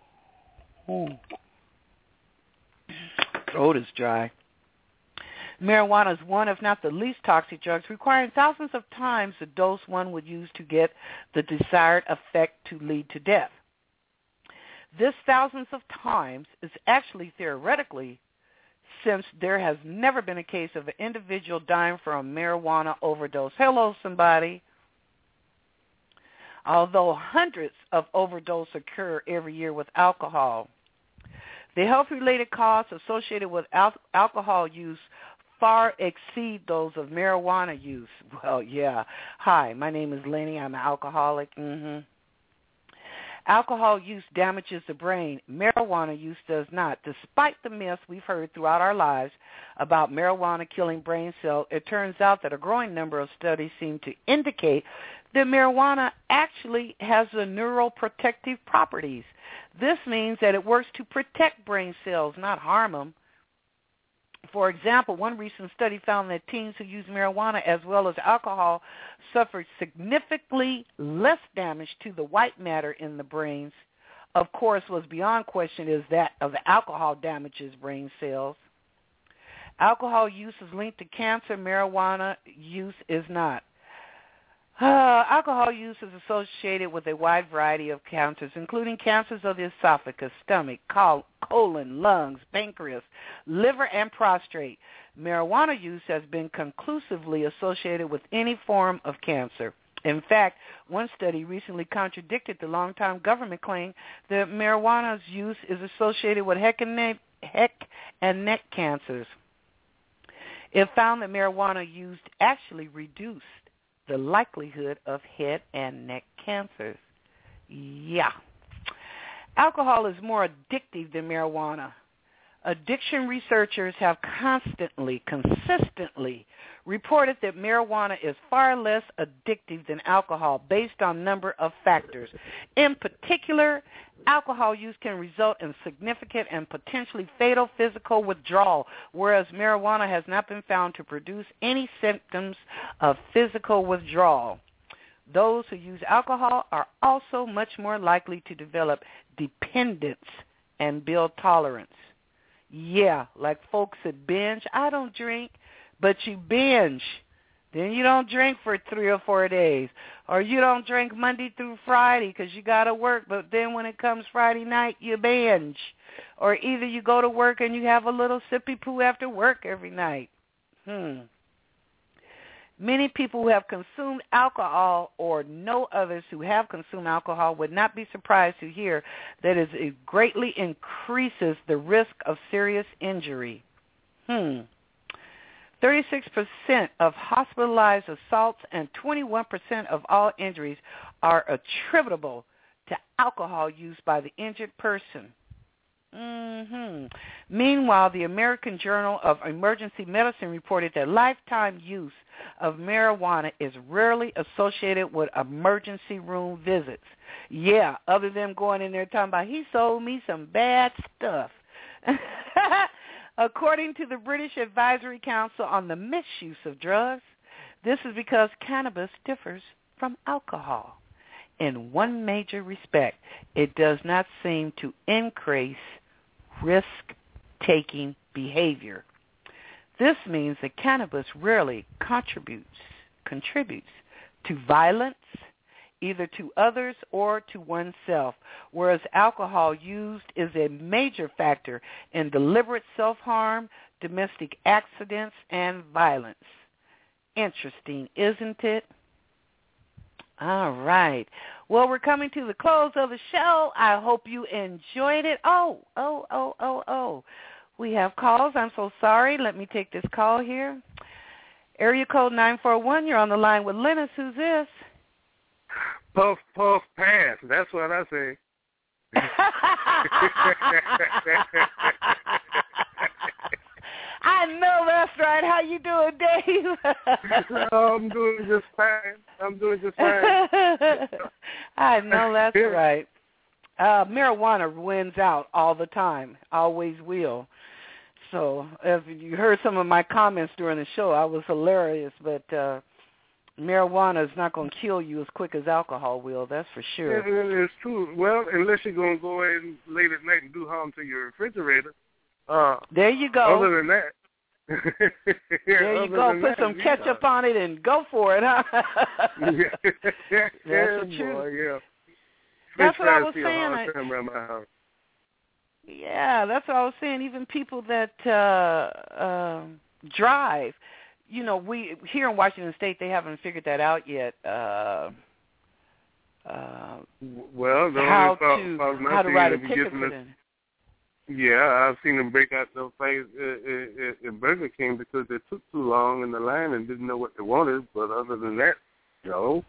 Speaker 2: Throat is dry. Marijuana is one, if not the least toxic drugs, requiring thousands of times the dose one would use to get the desired effect to lead to death. This thousands of times is actually theoretically, since there has never been a case of an individual dying from a marijuana overdose. Hello, somebody. Although hundreds of overdoses occur every year with alcohol, the health-related costs associated with alcohol use far exceed those of marijuana use. Well, yeah. Hi, my name is Lenny. I'm an alcoholic. Alcohol use damages the brain. Marijuana use does not. Despite the myths we've heard throughout our lives about marijuana killing brain cells, it turns out that a growing number of studies seem to indicate that marijuana actually has the neuroprotective properties. This means that it works to protect brain cells, not harm them. For example, one recent study found that teens who use marijuana as well as alcohol suffered significantly less damage to the white matter in the brains. Of course, what's beyond question is that of the alcohol damages brain cells. Alcohol use is linked to cancer. Marijuana use is not. Alcohol use is associated with a wide variety of cancers, including cancers of the esophagus, stomach, colon, lungs, pancreas, liver, and prostate. Marijuana use has been conclusively associated with any form of cancer. In fact, one study recently contradicted the long-time government claim that marijuana's use is associated with head and neck cancers. It found that marijuana used actually reduced the likelihood of head and neck cancers. Yeah. Alcohol is more addictive than marijuana. Addiction researchers have consistently reported that marijuana is far less addictive than alcohol based on a number of factors. In particular, alcohol use can result in significant and potentially fatal physical withdrawal, whereas marijuana has not been found to produce any symptoms of physical withdrawal. Those who use alcohol are also much more likely to develop dependence and build tolerance. Yeah, like folks that binge. I don't drink, but you binge. Then you don't drink for 3 or 4 days. Or you don't drink Monday through Friday because you got to work, but then when it comes Friday night, you binge. Or either you go to work and you have a little sippy poo after work every night. Many people who have consumed alcohol or know others who have consumed alcohol would not be surprised to hear that it greatly increases the risk of serious injury. 36% of hospitalized assaults and 21% of all injuries are attributable to alcohol use by the injured person. Meanwhile, the American Journal of Emergency Medicine reported that lifetime use of marijuana is rarely associated with emergency room visits. Yeah, other than going in there talking about, he sold me some bad stuff. According to the British Advisory Council on the Misuse of Drugs, this is because cannabis differs from alcohol. In one major respect, it does not seem to increase risk-taking behavior. This means that cannabis rarely contributes to violence, either to others or to oneself, whereas alcohol used is a major factor in deliberate self-harm, domestic accidents, and violence. Interesting, isn't it? All right. Well, we're coming to the close of the show. I hope you enjoyed it. Oh. We have calls. I'm so sorry. Let me take this call here. Area code 941. You're on the line with Lennis. Who's this?
Speaker 4: Puff, puff, pass. That's what I say.
Speaker 2: I know that's right. How you doing, Dave?
Speaker 4: I'm doing just fine.
Speaker 2: I know that's right. Marijuana wins out all the time. Always will. So if you heard some of my comments during the show, I was hilarious, but marijuana is not going to kill you as quick as alcohol will, that's for sure.
Speaker 4: Yeah, it's true. Well, unless you're going to go in late at night and do harm to your refrigerator.
Speaker 2: There you go.
Speaker 4: Other than that.
Speaker 2: There you go. Put some ketchup on it and go for it, huh?
Speaker 4: That's
Speaker 2: the truth.
Speaker 4: Boy, yeah.
Speaker 2: That's what I was saying.
Speaker 4: Around my house.
Speaker 2: Yeah, that's what I was saying. Even people that drive, you know, we here in Washington State, they haven't figured that out yet.
Speaker 4: Well,
Speaker 2: how to write a ticket for them.
Speaker 4: Yeah, I've seen them break out those things in Burger King because they took too long in the line and didn't know what they wanted. But other than that, no.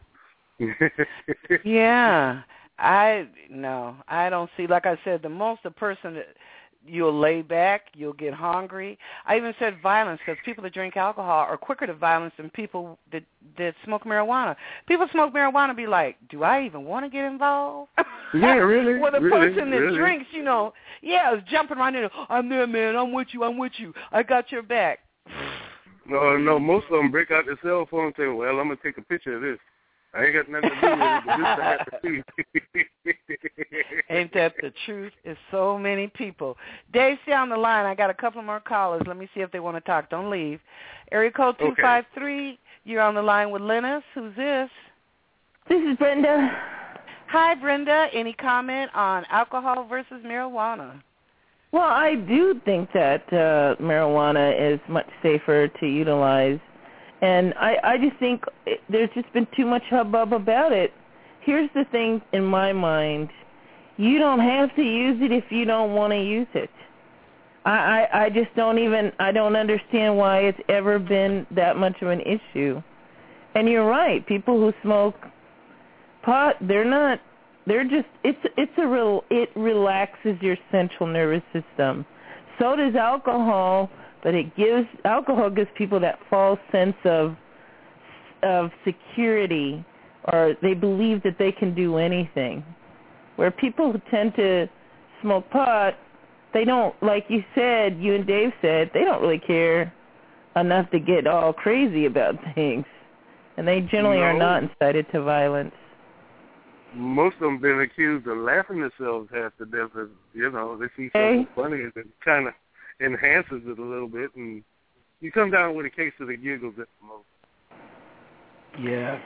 Speaker 2: Yeah. I don't see, like I said, the most a person that you'll lay back, you'll get hungry. I even said violence because people that drink alcohol are quicker to violence than people that smoke marijuana. People smoke marijuana be like, do I even want to get involved?
Speaker 4: Yeah, really.
Speaker 2: Well, the person that drinks, you know, is jumping right in. I'm there, man. I'm with you. I got your back.
Speaker 4: No, most of them break out their cell phone and say, well, I'm going to take a picture of this. I ain't got nothing to do with it, but this I have to see.
Speaker 2: Ain't that the truth? It's so many people. Dave, stay on the line. I got a couple more callers. Let me see if they want to talk. Don't leave. Area code 253. You're on the line with Lennis. Who's this?
Speaker 5: This is Brenda.
Speaker 2: Hi, Brenda. Any comment on alcohol versus marijuana?
Speaker 5: Well, I do think that marijuana is much safer to utilize. And I just think there's just been too much hubbub about it. Here's the thing in my mind. You don't have to use it if you don't want to use it. I just don't understand why it's ever been that much of an issue. And you're right. People who smoke pot, it relaxes your central nervous system. So does alcohol. But alcohol gives people that false sense of security, or they believe that they can do anything. Where people who tend to smoke pot, they don't, like you said, you and Dave said, they don't really care enough to get all crazy about things. And they generally are not incited to violence.
Speaker 4: Most of them have been accused of laughing themselves half to death. You know, they see something funny and it kind of enhances it a little bit, and you come down with a case of the giggles at the most.
Speaker 2: Yeah.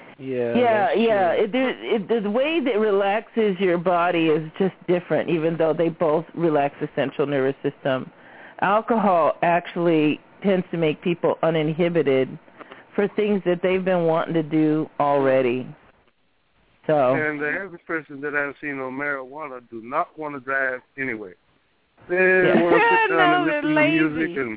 Speaker 5: The way that relaxes your body is just different, even though they both relax the central nervous system. Alcohol actually tends to make people uninhibited for things that they've been wanting to do already. So.
Speaker 4: And the average person that I've seen on marijuana do not want to drive anyway. They want to sit down and listen to music and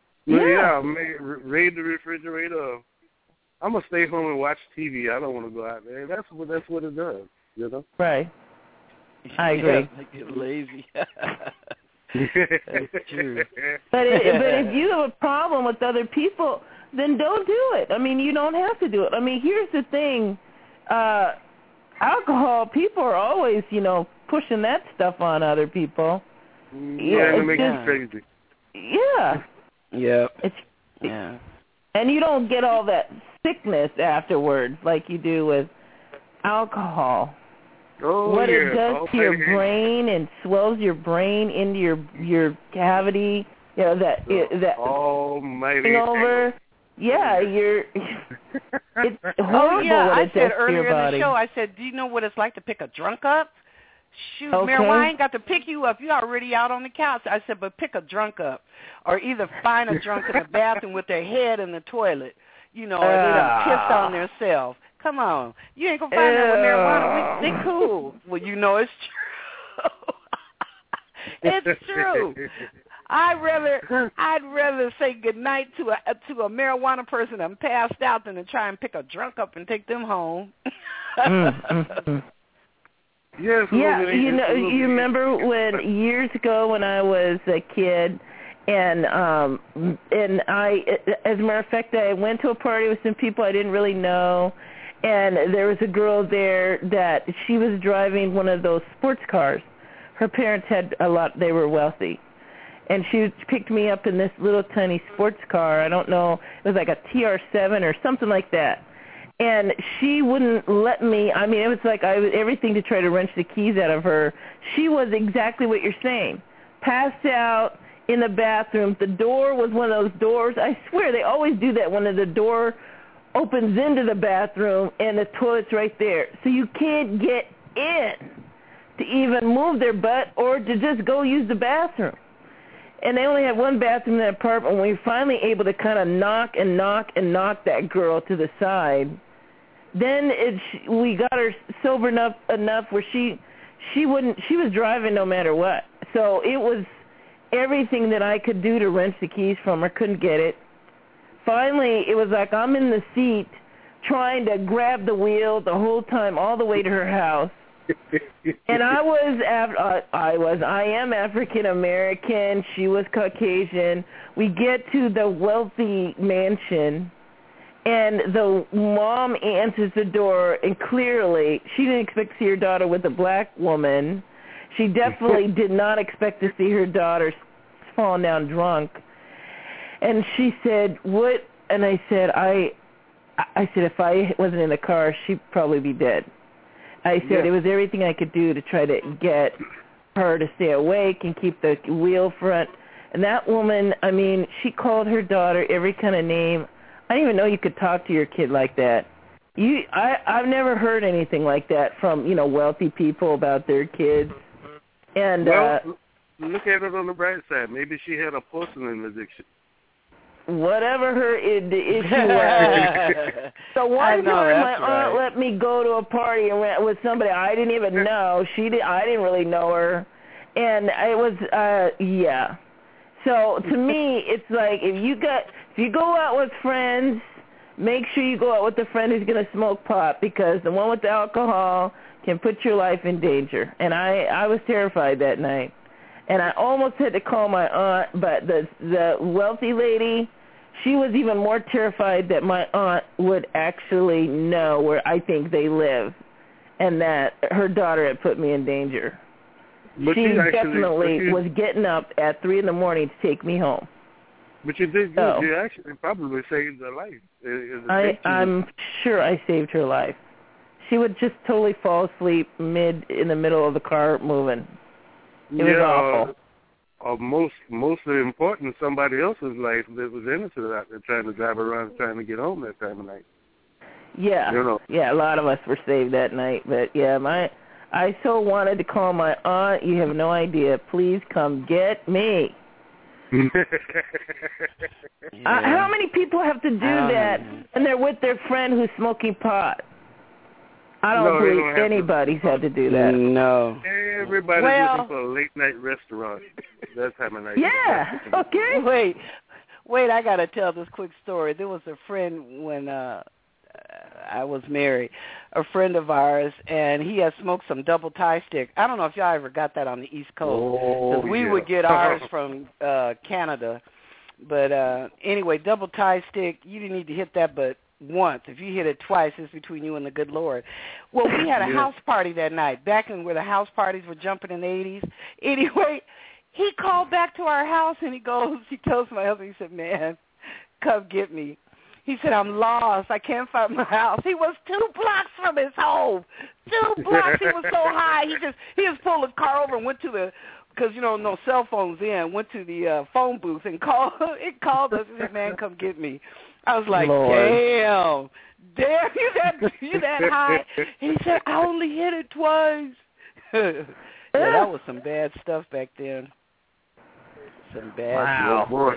Speaker 4: raid the refrigerator. I'm gonna stay home and watch TV. I don't want to go out there. That's what it does, you know.
Speaker 5: Right. I agree.
Speaker 6: They get lazy.
Speaker 5: That's true. But if you have a problem with other people, then don't do it. I mean, you don't have to do it. I mean, here's the thing. Alcohol, people are always, pushing that stuff on other people.
Speaker 4: Yeah, it makes you crazy.
Speaker 5: Yeah.
Speaker 6: Yeah.
Speaker 5: Yeah. And you don't get all that sickness afterwards like you do with alcohol. What it does to your brain and swells your brain into your cavity, that hangover. Yeah, it's horrible what it does to your body.
Speaker 2: I said earlier in the show, I said, do you know what it's like to pick a drunk up? Shoot,
Speaker 5: okay.
Speaker 2: marijuana ain't got to pick you up. You're already out on the couch. I said, but pick a drunk up. Or either find a drunk in the bathroom with their head in the toilet, or they done pissed on themselves. Come on. You ain't going to find that with marijuana. They cool. Well, it's true. It's true. I'd rather say goodnight to a marijuana person and passed out than to try and pick a drunk up and take them home.
Speaker 4: Yes,
Speaker 5: you remember when years ago when I was a kid, and I, as a matter of fact, I went to a party with some people I didn't really know, and there was a girl there that she was driving one of those sports cars. Her parents had they were wealthy. And she picked me up in this little tiny sports car. I don't know, it was like a TR7 or something like that. And she wouldn't let me, I mean, it was like I was everything to try to wrench the keys out of her. She was exactly what you're saying. Passed out in the bathroom. The door was one of those doors. I swear they always do that when the door opens into the bathroom and the toilet's right there. So you can't get in to even move their butt or to just go use the bathroom. And they only had one bathroom in that apartment. We were finally able to kind of knock that girl to the side. Then we got her sober enough where she was driving no matter what. So it was everything that I could do to wrench the keys from her. Couldn't get it. Finally, it was like I'm in the seat trying to grab the wheel the whole time all the way to her house. And I am African American. She was Caucasian. We get to the wealthy mansion, and the mom answers the door, and clearly she didn't expect to see her daughter with a black woman. She definitely did not expect to see her daughter falling down drunk. And she said, "What?" And I said, "I said if I wasn't in the car, she'd probably be dead." I said it was everything I could do to try to get her to stay awake and keep the wheel front. And that woman, I mean, she called her daughter every kind of name. I didn't even know you could talk to your kid like that. I've never heard anything like that from, wealthy people about their kids. And
Speaker 4: look at it on the bright side. Maybe she had a porcelain addiction.
Speaker 5: Whatever her issue was. So one time my aunt let me go to a party with somebody I didn't even know. I didn't really know her. And it was, So to me, it's like if you go out with friends, make sure you go out with a friend who's going to smoke pot, because the one with the alcohol can put your life in danger. And I was terrified that night. And I almost had to call my aunt, but the wealthy lady, she was even more terrified that my aunt would actually know where I think they live and that her daughter had put me in danger.
Speaker 4: But
Speaker 5: she definitely was getting up at 3 in the morning to take me home.
Speaker 4: But you did good. You actually probably saved her life.
Speaker 5: I'm sure I saved her life. She would just totally fall asleep in the middle of the car moving. It was awful.
Speaker 4: Or mostly important, somebody else's life that was innocent out there trying to drive around, trying to get home that time of night.
Speaker 5: Yeah, yeah, a lot of us were saved that night. But yeah, I so wanted to call my aunt. You have no idea. Please come get me. How many people have to do that when they're with their friend who's smoking pot? I don't believe anybody's had to do that.
Speaker 2: No.
Speaker 4: Everybody's looking for a late-night restaurant. That's how many nights.
Speaker 5: Yeah, okay.
Speaker 2: Wait, I got to tell this quick story. There was a friend when I was married, a friend of ours, and he had smoked some double Thai stick. I don't know if y'all ever got that on the East Coast. We would get ours from Canada. But anyway, double Thai stick, you didn't need to hit that but once. If you hit it twice, it's between you and the good Lord. Well, we had a house party that night, back when where the house parties were jumping in the 80s. Anyway, he called back to our house, and he tells my husband, he said, man, come get me. He said, I'm lost. I can't find my house. He was 2 blocks from his home. 2 blocks. He was so high. He just pulled his car over and went to the, because, no cell phones in, went to the phone booth and called us. He said, man, come get me. I was like, Lord. Damn, you that high. And he said, I only hit it twice. That was some bad stuff back then. Some bad stuff.
Speaker 4: Boy.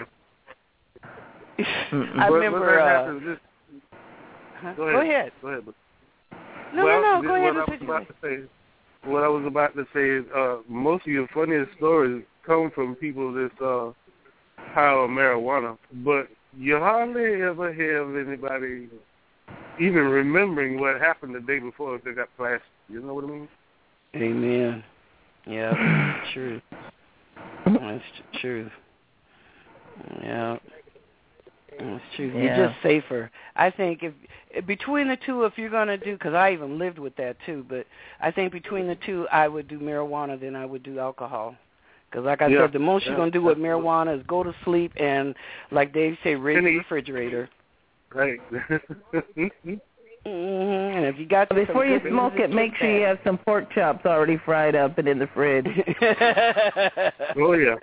Speaker 2: I remember. Go ahead. No, go ahead.
Speaker 4: What I was about to say is most of your funniest stories come from people that's high on marijuana, but you hardly ever have anybody even remembering what happened the day before if they got plastered. You know what I mean?
Speaker 2: Amen. Yeah, true. That's true. Yeah. That's true.
Speaker 5: Yeah.
Speaker 2: You're just safer. I think if between the two, if you're going to do, because I even lived with that too, but I think between the two, I would do marijuana than I would do alcohol. Because like I said, the most you're going to do with marijuana is go to sleep and, like Dave say, raise the refrigerator.
Speaker 4: Right.
Speaker 2: And if you got
Speaker 5: before you smoke it, make sure you have some pork chops already fried up and in the fridge.
Speaker 4: Oh yeah.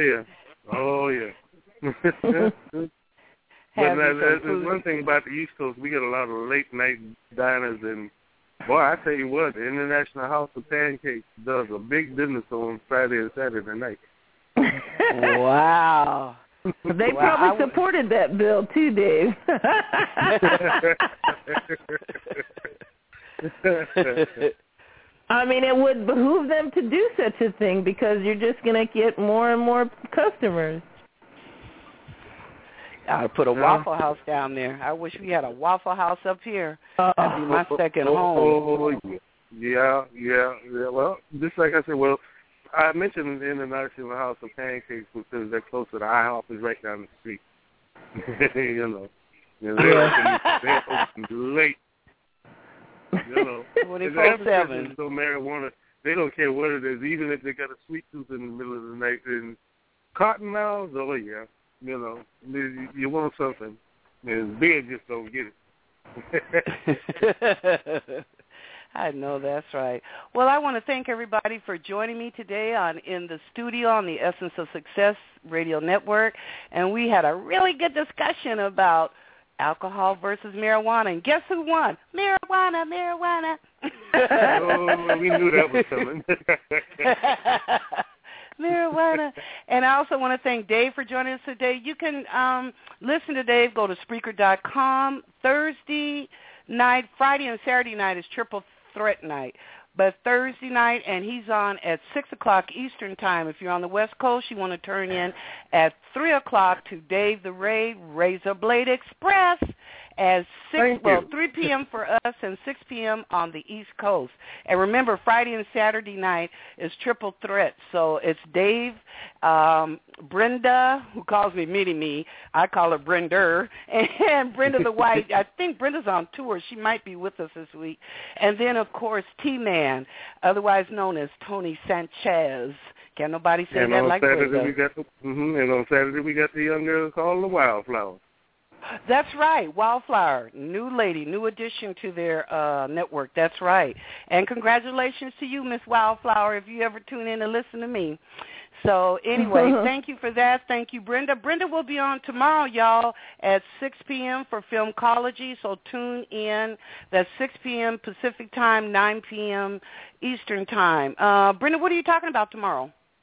Speaker 4: But there's one thing about the East Coast, we get a lot of late night diners, and boy, I tell you what, the International House of Pancakes does a big business on Friday and Saturday night.
Speaker 2: Wow.
Speaker 5: They probably supported that bill too, Dave. I mean, it would behoove them to do such a thing because you're just going to get more and more customers.
Speaker 2: I would put a Waffle House down there. I wish we had a Waffle House up here. That'd be my second home.
Speaker 4: Yeah. Well, just like I said, I mentioned the International House of Pancakes because they're close to the IHOP is right down the street. They're open late.
Speaker 2: 24/7.
Speaker 4: So marijuana, they don't care what it is, even if they got a sweet tooth in the middle of the night. And cotton mouths, oh yeah, you want something, and big just don't get it.
Speaker 2: I know that's right. Well, I want to thank everybody for joining me today in the studio on the Essence of Success Radio Network, and we had a really good discussion about alcohol versus marijuana. And guess who won? Marijuana.
Speaker 4: Oh, we knew that was coming.
Speaker 2: Marijuana. And I also want to thank Dave for joining us today. You can listen to Dave. Go to Spreaker.com. Thursday night, Friday and Saturday night is Triple Threat night. But Thursday night, and he's on at 6 o'clock Eastern Time. If you're on the West Coast, you want to turn in at 3 o'clock to Dave the Ray, Razor Blade Express at 3 p.m. for us and 6 p.m. on the East Coast. And remember, Friday and Saturday night is Triple Threat. So it's Dave, Brenda, who calls me Mini-Me. I call her Brenda. And Brenda the White. I think Brenda's on tour. She might be with us this week. And then, of course, T-Man, otherwise known as Tony Sanchez. Can't nobody say that like Brenda.
Speaker 4: And on Saturday we got the young girl called the Wildflower.
Speaker 2: That's right, Wildflower, new lady, new addition to their network. That's right. And congratulations to you, Miss Wildflower, if you ever tune in to listen to me. So anyway, thank you for that. Thank you, Brenda. Brenda will be on tomorrow, y'all, at 6 p.m. for Filmcology, so tune in. That's 6 p.m. Pacific Time, 9 p.m. Eastern Time. Brenda, what are you talking about tomorrow?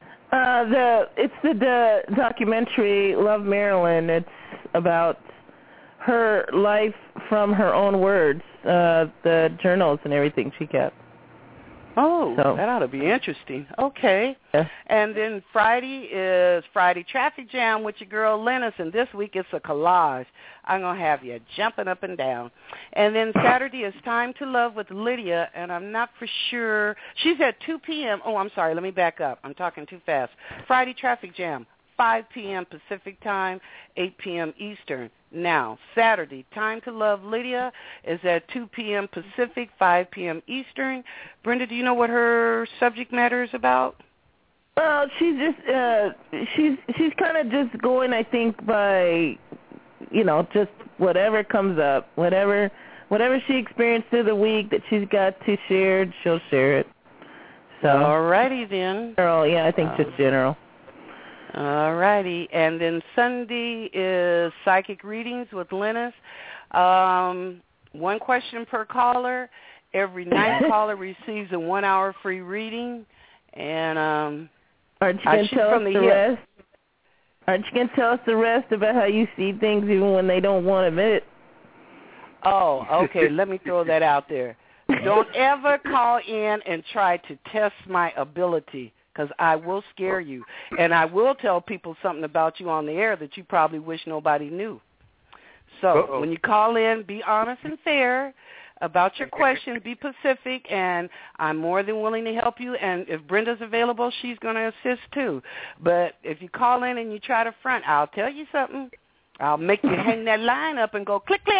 Speaker 5: It's the documentary Love Marilyn. It's about her life from her own words, the journals and everything she kept.
Speaker 2: Oh, that ought to be interesting. Okay.
Speaker 5: Yeah.
Speaker 2: And then Friday is Friday Traffic Jam with your girl Lennis, and this week it's a collage. I'm going to have you jumping up and down. And then Saturday is Time to Love with Lydia, and I'm not for sure. She's at 2 p.m. Oh, I'm sorry. Let me back up. I'm talking too fast. Friday Traffic Jam, 5 p.m. Pacific Time, 8 p.m. Eastern. Now, Saturday, Time to Love Lydia is at 2 p.m. Pacific, 5 p.m. Eastern. Brenda, do you know what her subject matter is about?
Speaker 5: Well, she's just she's kind of just going, I think, by, just whatever comes up, whatever she experienced through the week that she's got to share, she'll share it. So,
Speaker 2: alrighty then.
Speaker 5: General, yeah, I think just general.
Speaker 2: All righty. And then Sunday is Psychic Readings with Lennis. 1 question per caller. Every 9th caller receives a 1-hour free reading. And
Speaker 5: aren't you going to tell us the rest? Aren't you going to tell us the rest about how you see things even when they don't want to admit it?
Speaker 2: Oh, okay. Let me throw that out there. Don't ever call in and try to test my ability, because I will scare you, and I will tell people something about you on the air that you probably wish nobody knew. So when you call in, be honest and fair about your question, be specific, and I'm more than willing to help you. And if Brenda's available, she's going to assist too. But if you call in and you try to front, I'll tell you something. I'll make you hang that line up and go click, click.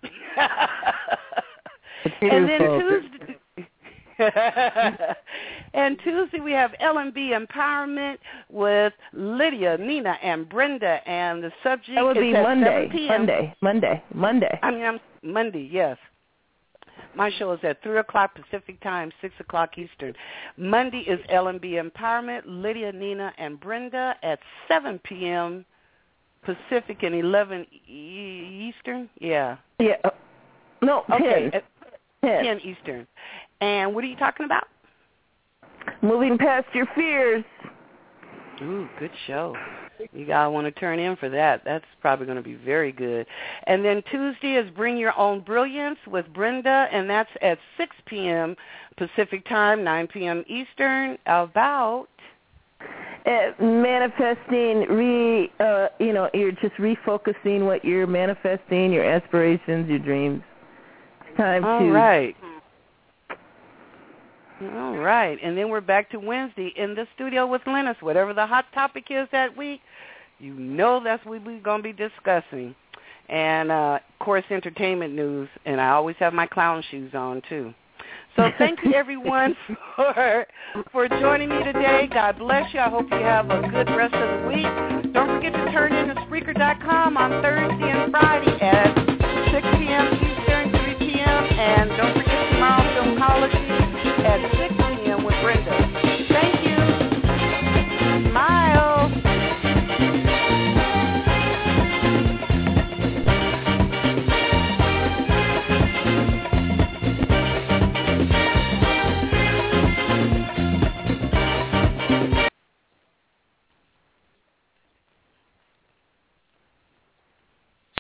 Speaker 2: And then Tuesday... And Tuesday we have L&B Empowerment with Lydia, Nina, and Brenda, and the subject
Speaker 5: that would be
Speaker 2: is at
Speaker 5: Monday.
Speaker 2: 7 p.m.
Speaker 5: Monday.
Speaker 2: I mean, Monday, yes. My show is at 3 o'clock Pacific Time, 6 o'clock Eastern. Monday is L&B Empowerment, Lydia, Nina, and Brenda at 7 p.m. Pacific and 11 Eastern. Yeah.
Speaker 5: Yeah. No,
Speaker 2: okay.
Speaker 5: 10.
Speaker 2: 10 Eastern. And what are you talking about?
Speaker 5: Moving Past Your Fears.
Speaker 2: Ooh, good show. You gotta want to turn in for that. That's probably going to be very good. And then Tuesday is Bring Your Own Brilliance with Brenda, and that's at 6 p.m. Pacific Time, 9 p.m. Eastern. About
Speaker 5: manifesting, you're just refocusing what you're manifesting, your aspirations, your dreams. It's time
Speaker 2: All right. All right, and then we're back to Wednesday in the studio with Lennis. Whatever the hot topic is that week, you know that's what we're going to be discussing. And, of course, entertainment news, and I always have my clown shoes on, too. So thank you, everyone, for joining me today. God bless you. I hope you have a good rest of the week. Don't forget to turn in to Spreaker.com on Thursday and Friday at